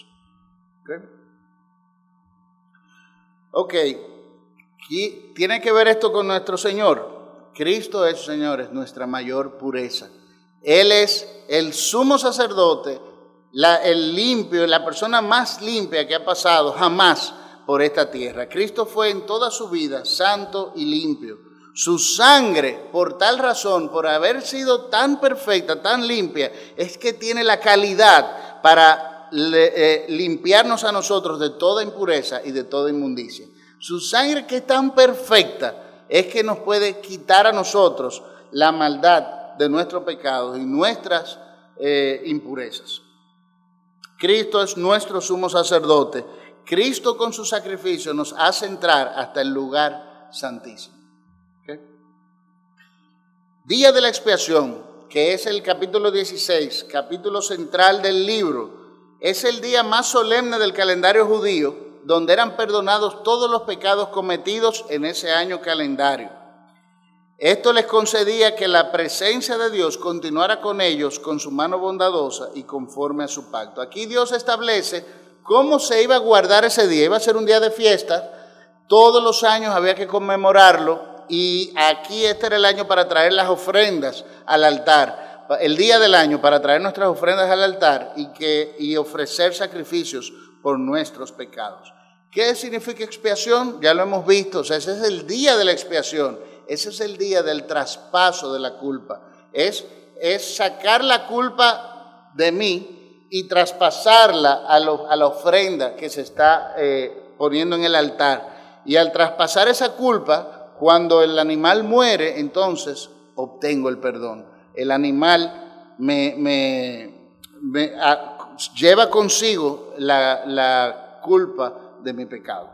Ok. Y tiene que ver esto con nuestro Señor. Cristo es, señores, nuestra mayor pureza. Él es el sumo sacerdote, el limpio, la persona más limpia que ha pasado jamás por esta tierra. Cristo fue en toda su vida santo y limpio. Su sangre, por tal razón, por haber sido tan perfecta, tan limpia, es que tiene la calidad para limpiarnos a nosotros de toda impureza y de toda inmundicia. Su sangre, que es tan perfecta, es que nos puede quitar a nosotros la maldad de nuestros pecados y nuestras impurezas. Cristo es nuestro sumo sacerdote. Cristo con su sacrificio nos hace entrar hasta el lugar santísimo. ¿Okay? Día de la expiación, que es el capítulo 16, capítulo central del libro, es el día más solemne del calendario judío, donde eran perdonados todos los pecados cometidos en ese año calendario. Esto les concedía que la presencia de Dios continuara con ellos con su mano bondadosa y conforme a su pacto. Aquí Dios establece cómo se iba a guardar ese día. Iba a ser un día de fiesta, todos los años había que conmemorarlo, y aquí este era el año para traer las ofrendas al altar, el día del año para traer nuestras ofrendas al altar y ofrecer sacrificios por nuestros pecados. ¿Qué significa expiación? Ya lo hemos visto, o sea, ese es el día de la expiación, ese es el día del traspaso de la culpa, es sacar la culpa de mí y traspasarla a la ofrenda que se está poniendo en el altar. Y al traspasar esa culpa, cuando el animal muere, entonces obtengo el perdón. El animal lleva consigo la culpa de mi pecado.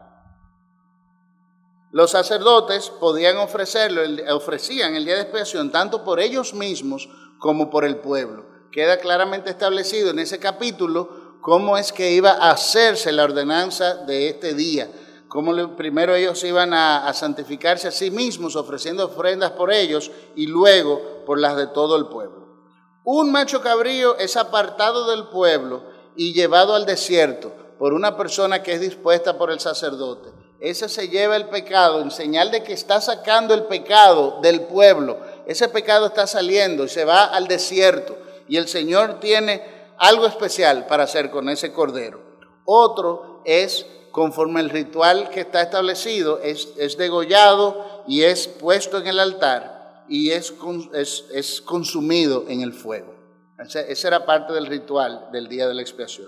Los sacerdotes podían ofrecían el día de expiación tanto por ellos mismos como por el pueblo. Queda claramente establecido en ese capítulo cómo es que iba a hacerse la ordenanza de este día. Cómo primero ellos iban a santificarse a sí mismos ofreciendo ofrendas por ellos y luego por las de todo el pueblo. Un macho cabrío es apartado del pueblo y llevado al desierto por una persona que es dispuesta por el sacerdote. Ese se lleva el pecado en señal de que está sacando el pecado del pueblo. Ese pecado está saliendo y se va al desierto. Y el Señor tiene algo especial para hacer con ese cordero. Otro es, conforme el ritual que está establecido, es degollado y es puesto en el altar y es consumido en el fuego. Esa era parte del ritual del día de la expiación.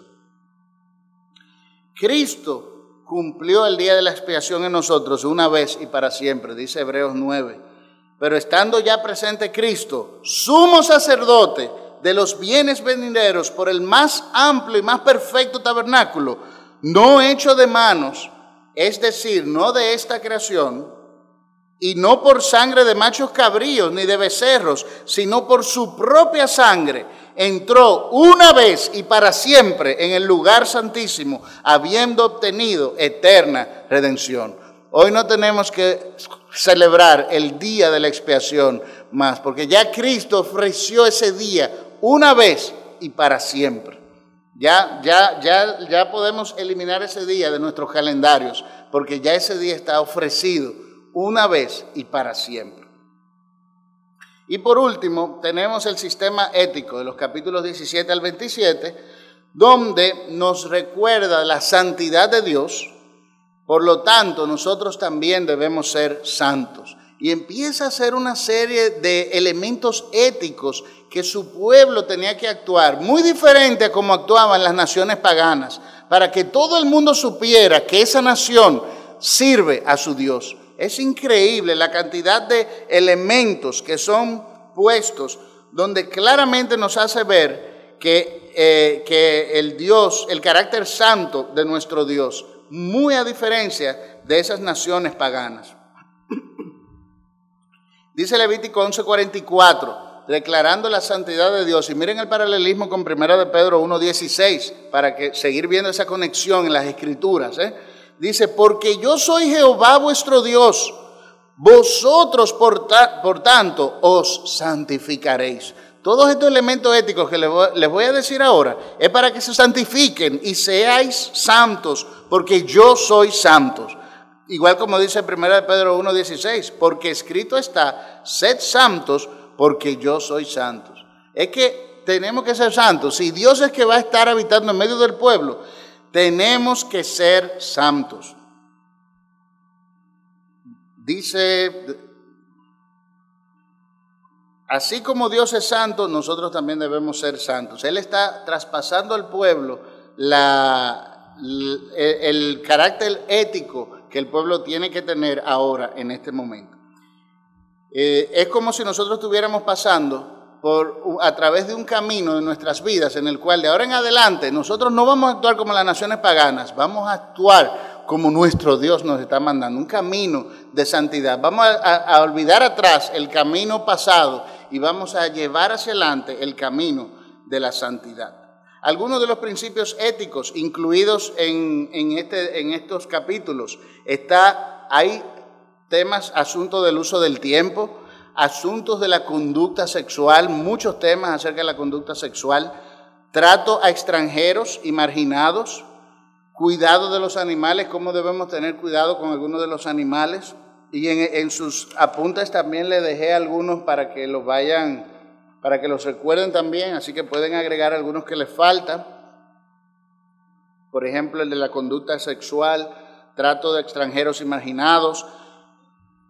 Cristo cumplió el día de la expiación en nosotros una vez y para siempre, dice Hebreos 9. Pero estando ya presente Cristo, sumo sacerdote de los bienes venideros por el más amplio y más perfecto tabernáculo, no hecho de manos, es decir, no de esta creación, y no por sangre de machos cabríos ni de becerros, sino por su propia sangre, entró una vez y para siempre en el lugar santísimo, habiendo obtenido eterna redención. Hoy no tenemos que celebrar el día de la expiación más, porque ya Cristo ofreció ese día una vez y para siempre. Ya podemos eliminar ese día de nuestros calendarios, porque ya ese día está ofrecido una vez y para siempre. Y por último, tenemos el sistema ético de los capítulos 17 al 27, donde nos recuerda la santidad de Dios. Por lo tanto, nosotros también debemos ser santos. Y empieza a ser una serie de elementos éticos que su pueblo tenía que actuar, muy diferente a como actuaban las naciones paganas, para que todo el mundo supiera que esa nación sirve a su Dios. Es increíble la cantidad de elementos que son puestos, donde claramente nos hace ver que el Dios, el carácter santo de nuestro Dios, muy a diferencia de esas naciones paganas. Dice Levítico 11:44, declarando la santidad de Dios. Y miren el paralelismo con 1 de Pedro 1:16, para que seguir viendo esa conexión en las Escrituras. Dice, porque yo soy Jehová vuestro Dios, vosotros por tanto os santificaréis. Todos estos elementos éticos que les voy a decir ahora es para que se santifiquen y seáis santos, porque yo soy santo. Igual como dice 1 de Pedro 1:16, porque escrito está, sed santos, porque yo soy santo. Es que tenemos que ser santos. Si Dios es que va a estar habitando en medio del pueblo, tenemos que ser santos. Dice, así como Dios es santo, nosotros también debemos ser santos. Él está traspasando al pueblo el carácter ético que el pueblo tiene que tener ahora, en este momento. Es como si nosotros estuviéramos pasando a través de un camino de nuestras vidas en el cual de ahora en adelante nosotros no vamos a actuar como las naciones paganas, vamos a actuar como nuestro Dios nos está mandando, un camino de santidad. Vamos a olvidar atrás el camino pasado y vamos a llevar hacia adelante el camino de la santidad. Algunos de los principios éticos incluidos en estos capítulos hay temas, asuntos del uso del tiempo, asuntos de la conducta sexual, muchos temas acerca de la conducta sexual, trato a extranjeros y marginados, cuidado de los animales, cómo debemos tener cuidado con algunos de los animales. Y en sus apuntes también le dejé algunos para que los recuerden también, así que pueden agregar algunos que les faltan. Por ejemplo, el de la conducta sexual, trato de extranjeros y marginados,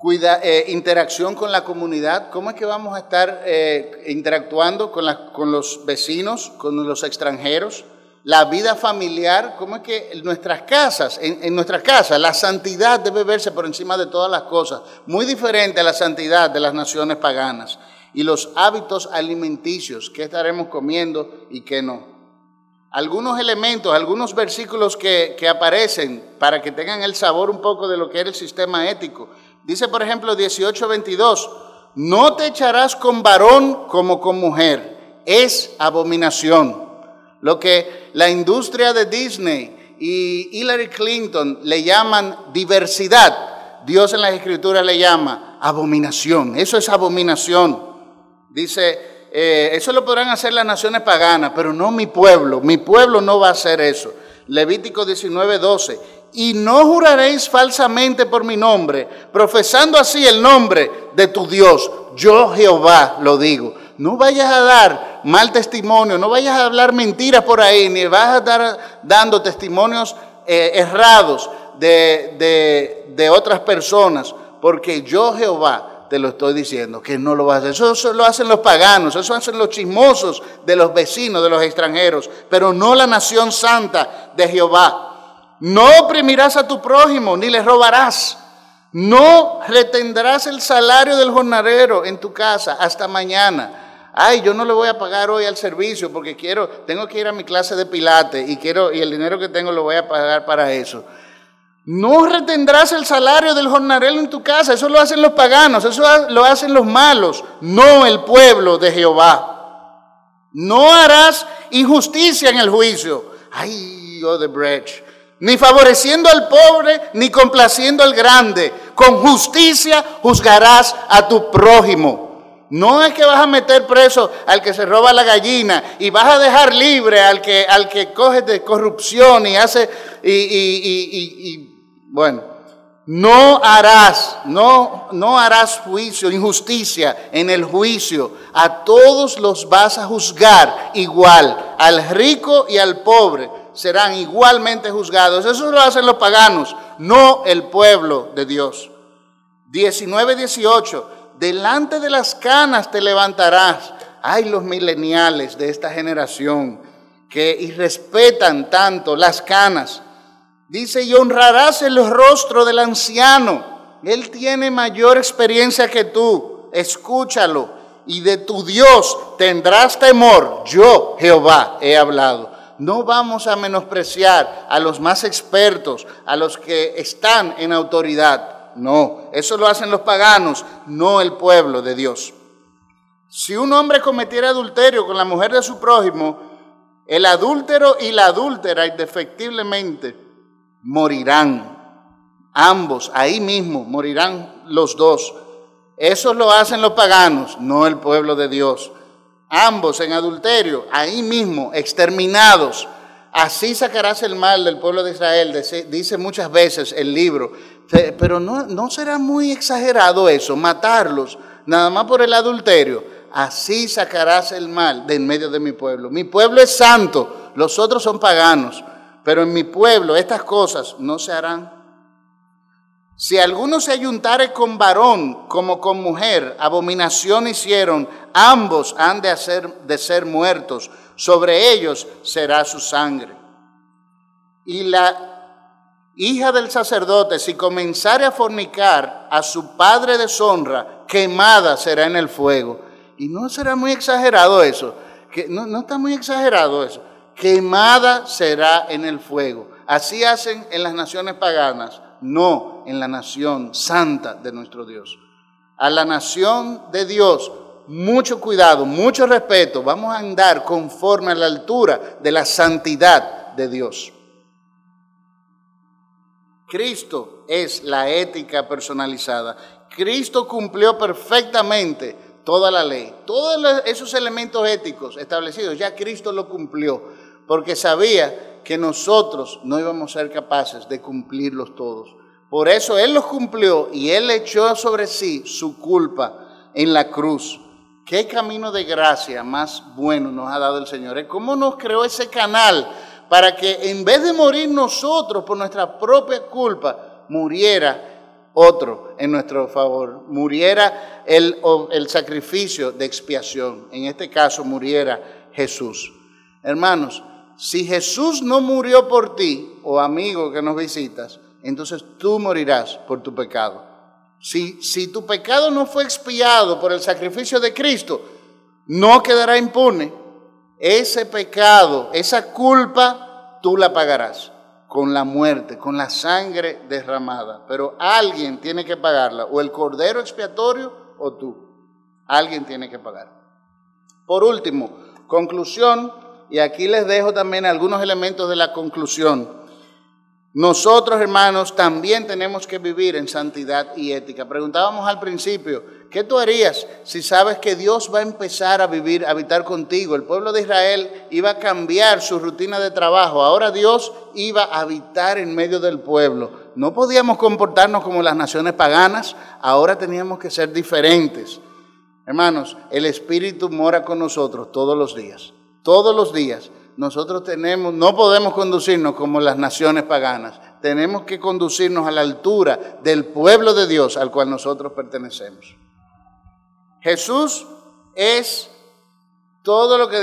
interacción con la comunidad. ¿Cómo es que vamos a estar interactuando con los vecinos, con los extranjeros? La vida familiar, ¿cómo es que en nuestras casas, la santidad debe verse por encima de todas las cosas? Muy diferente a la santidad de las naciones paganas. Y los hábitos alimenticios, ¿qué estaremos comiendo y qué no? Algunos elementos, algunos versículos que aparecen para que tengan el sabor un poco de lo que era el sistema ético. Dice, por ejemplo, 18:22, no te echarás con varón como con mujer, es abominación. Lo que la industria de Disney y Hillary Clinton le llaman diversidad, Dios en las Escrituras le llama abominación. Eso es abominación. Dice, eso lo podrán hacer las naciones paganas, pero no mi pueblo no va a hacer eso. Levítico 19:12, y no juraréis falsamente por mi nombre, profesando así el nombre de tu Dios. Yo Jehová lo digo. No vayas a dar mal testimonio, no vayas a hablar mentiras por ahí, ni vas a estar dando testimonios errados de otras personas, porque yo Jehová te lo estoy diciendo, que no lo vas a hacer. Eso lo hacen los paganos, eso hacen los chismosos de los vecinos, de los extranjeros, pero no la nación santa de Jehová. No oprimirás a tu prójimo, ni le robarás. No retendrás el salario del jornalero en tu casa hasta mañana. Ay, yo no le voy a pagar hoy al servicio porque tengo que ir a mi clase de pilates y el dinero que tengo lo voy a pagar para eso. No retendrás el salario del jornalero en tu casa. Eso lo hacen los paganos, eso lo hacen los malos, no el pueblo de Jehová. No harás injusticia en el juicio. Ay, Odebrecht. Ni favoreciendo al pobre, ni complaciendo al grande. Con justicia juzgarás a tu prójimo. No es que vas a meter preso al que se roba la gallina y vas a dejar libre al que coge de corrupción y hace bueno, no harás juicio, injusticia en el juicio. A todos los vas a juzgar igual, al rico y al pobre serán igualmente juzgados. Eso lo hacen los paganos, no el pueblo de Dios. 19:18, delante de las canas te levantarás. Ay, los mileniales de esta generación que irrespetan tanto las canas. Dice, y honrarás el rostro del anciano. Él tiene mayor experiencia que tú. Escúchalo. Y de tu Dios tendrás temor. Yo, Jehová, he hablado. No vamos a menospreciar a los más expertos, a los que están en autoridad. No, eso lo hacen los paganos, no el pueblo de Dios. Si un hombre cometiera adulterio con la mujer de su prójimo, el adúltero y la adúltera indefectiblemente morirán. Ambos, ahí mismo, morirán los dos. Eso lo hacen los paganos, no el pueblo de Dios. Ambos en adulterio, ahí mismo, exterminados. Así sacarás el mal del pueblo de Israel, dice muchas veces el libro. Pero no será muy exagerado eso, matarlos, nada más por el adulterio. Así sacarás el mal de en medio de mi pueblo. Mi pueblo es santo, los otros son paganos, pero en mi pueblo estas cosas no se harán. Si alguno se ayuntare con varón como con mujer, abominación hicieron, ambos han de ser muertos, sobre ellos será su sangre. Y la hija del sacerdote, si comenzare a fornicar, a su padre deshonra, quemada será en el fuego. Y no será muy exagerado eso, que no está muy exagerado eso. Quemada será en el fuego. Así hacen en las naciones paganas, no en la nación santa de nuestro Dios. A la nación de Dios, mucho cuidado, mucho respeto. Vamos a andar conforme a la altura de la santidad de Dios. Cristo es la ética personalizada. Cristo cumplió perfectamente toda la ley. Todos esos elementos éticos establecidos, ya Cristo lo cumplió, porque sabía que nosotros no íbamos a ser capaces de cumplirlos todos. Por eso Él los cumplió y Él echó sobre sí su culpa en la cruz. ¿Qué camino de gracia más bueno nos ha dado el Señor? ¿Cómo nos creó ese canal para que en vez de morir nosotros por nuestra propia culpa, muriera otro en nuestro favor, muriera el sacrificio de expiación, en este caso muriera Jesús. Hermanos, si Jesús no murió por ti, o amigo que nos visitas, entonces tú morirás por tu pecado. Si tu pecado no fue expiado por el sacrificio de Cristo, no quedará impune. Ese pecado, esa culpa, tú la pagarás con la muerte, con la sangre derramada. Pero alguien tiene que pagarla, o el cordero expiatorio o tú. Alguien tiene que pagar. Por último, conclusión, y aquí les dejo también algunos elementos de la conclusión. Nosotros, hermanos, también tenemos que vivir en santidad y ética. Preguntábamos al principio, ¿qué tú harías si sabes que Dios va a empezar a habitar contigo? El pueblo de Israel iba a cambiar su rutina de trabajo. Ahora Dios iba a habitar en medio del pueblo. No podíamos comportarnos como las naciones paganas, ahora teníamos que ser diferentes. Hermanos, el Espíritu mora con nosotros todos los días. Todos los días. Nosotros no podemos conducirnos como las naciones paganas. Tenemos que conducirnos a la altura del pueblo de Dios al cual nosotros pertenecemos. Jesús es todo lo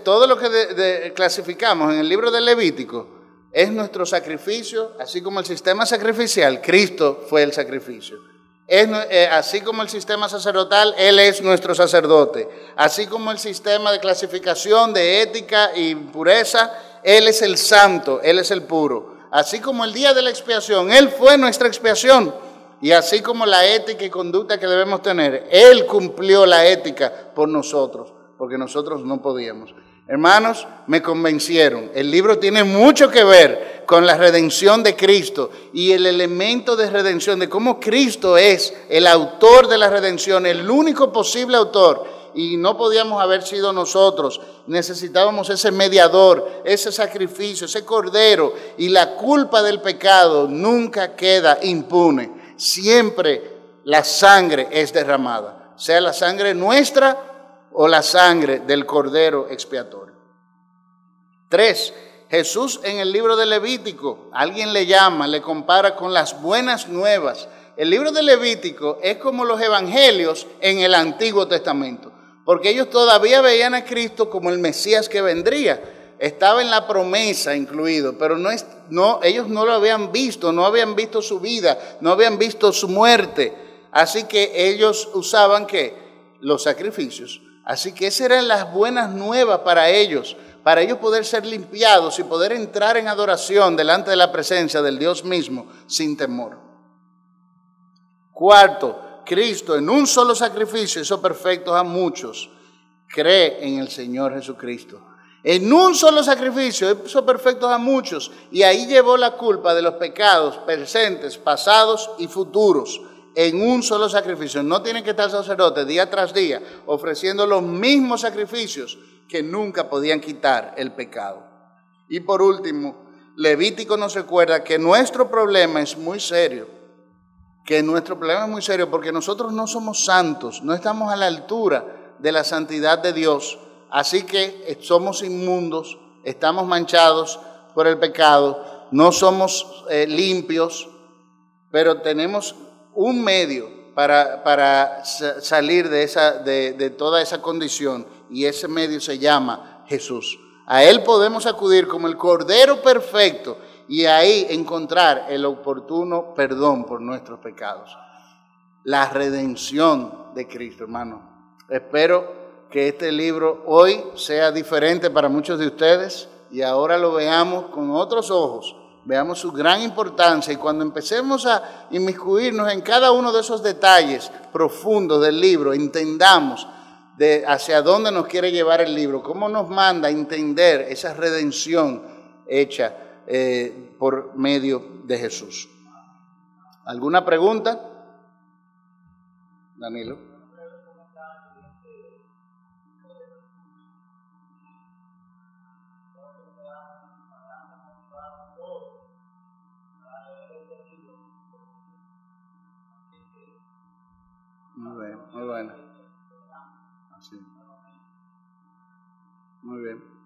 que clasificamos en el libro del Levítico, es nuestro sacrificio, así como el sistema sacrificial, Cristo fue el sacrificio. Así como el sistema sacerdotal, Él es nuestro sacerdote. Así como el sistema de clasificación de ética y pureza, Él es el santo, Él es el puro. Así como el día de la expiación, Él fue nuestra expiación. Y así como la ética y conducta que debemos tener, Él cumplió la ética por nosotros, porque nosotros no podíamos. Hermanos, me convencieron. El libro tiene mucho que ver con la redención de Cristo y el elemento de redención, de cómo Cristo es el autor de la redención, el único posible autor, y no podíamos haber sido nosotros. Necesitábamos ese mediador, ese sacrificio, ese cordero, y la culpa del pecado nunca queda impune. Siempre la sangre es derramada, sea la sangre nuestra o la sangre del cordero expiatorio. 3. Jesús en el libro de Levítico, alguien le compara con las buenas nuevas. El libro de Levítico es como los evangelios en el Antiguo Testamento, porque ellos todavía veían a Cristo como el Mesías que vendría. Estaba en la promesa incluido, pero ellos no lo habían visto, no habían visto su vida, no habían visto su muerte. Así que ellos usaban los sacrificios. Así que esas eran las buenas nuevas para ellos poder ser limpiados y poder entrar en adoración delante de la presencia del Dios mismo sin temor. 4. Cristo en un solo sacrificio hizo perfectos a muchos. Cree en el Señor Jesucristo. En un solo sacrificio hizo perfectos a muchos y ahí llevó la culpa de los pecados presentes, pasados y futuros. En un solo sacrificio. No tiene que estar sacerdote día tras día ofreciendo los mismos sacrificios que nunca podían quitar el pecado. Y por último, Levítico nos recuerda que nuestro problema es muy serio. Porque nosotros no somos santos, no estamos a la altura de la santidad de Dios. Así que somos inmundos, estamos manchados por el pecado, no somos limpios, pero tenemos un medio para salir de toda esa condición, y ese medio se llama Jesús. A Él podemos acudir como el Cordero perfecto y ahí encontrar el oportuno perdón por nuestros pecados. La redención de Cristo, hermano. Espero que este libro hoy sea diferente para muchos de ustedes y ahora lo veamos con otros ojos. Veamos su gran importancia y cuando empecemos a inmiscuirnos en cada uno de esos detalles profundos del libro, entendamos hacia dónde nos quiere llevar el libro, cómo nos manda a entender esa redención hecha por medio de Jesús. ¿Alguna pregunta, Danilo? Muy bien, muy bueno. Así. Muy bien.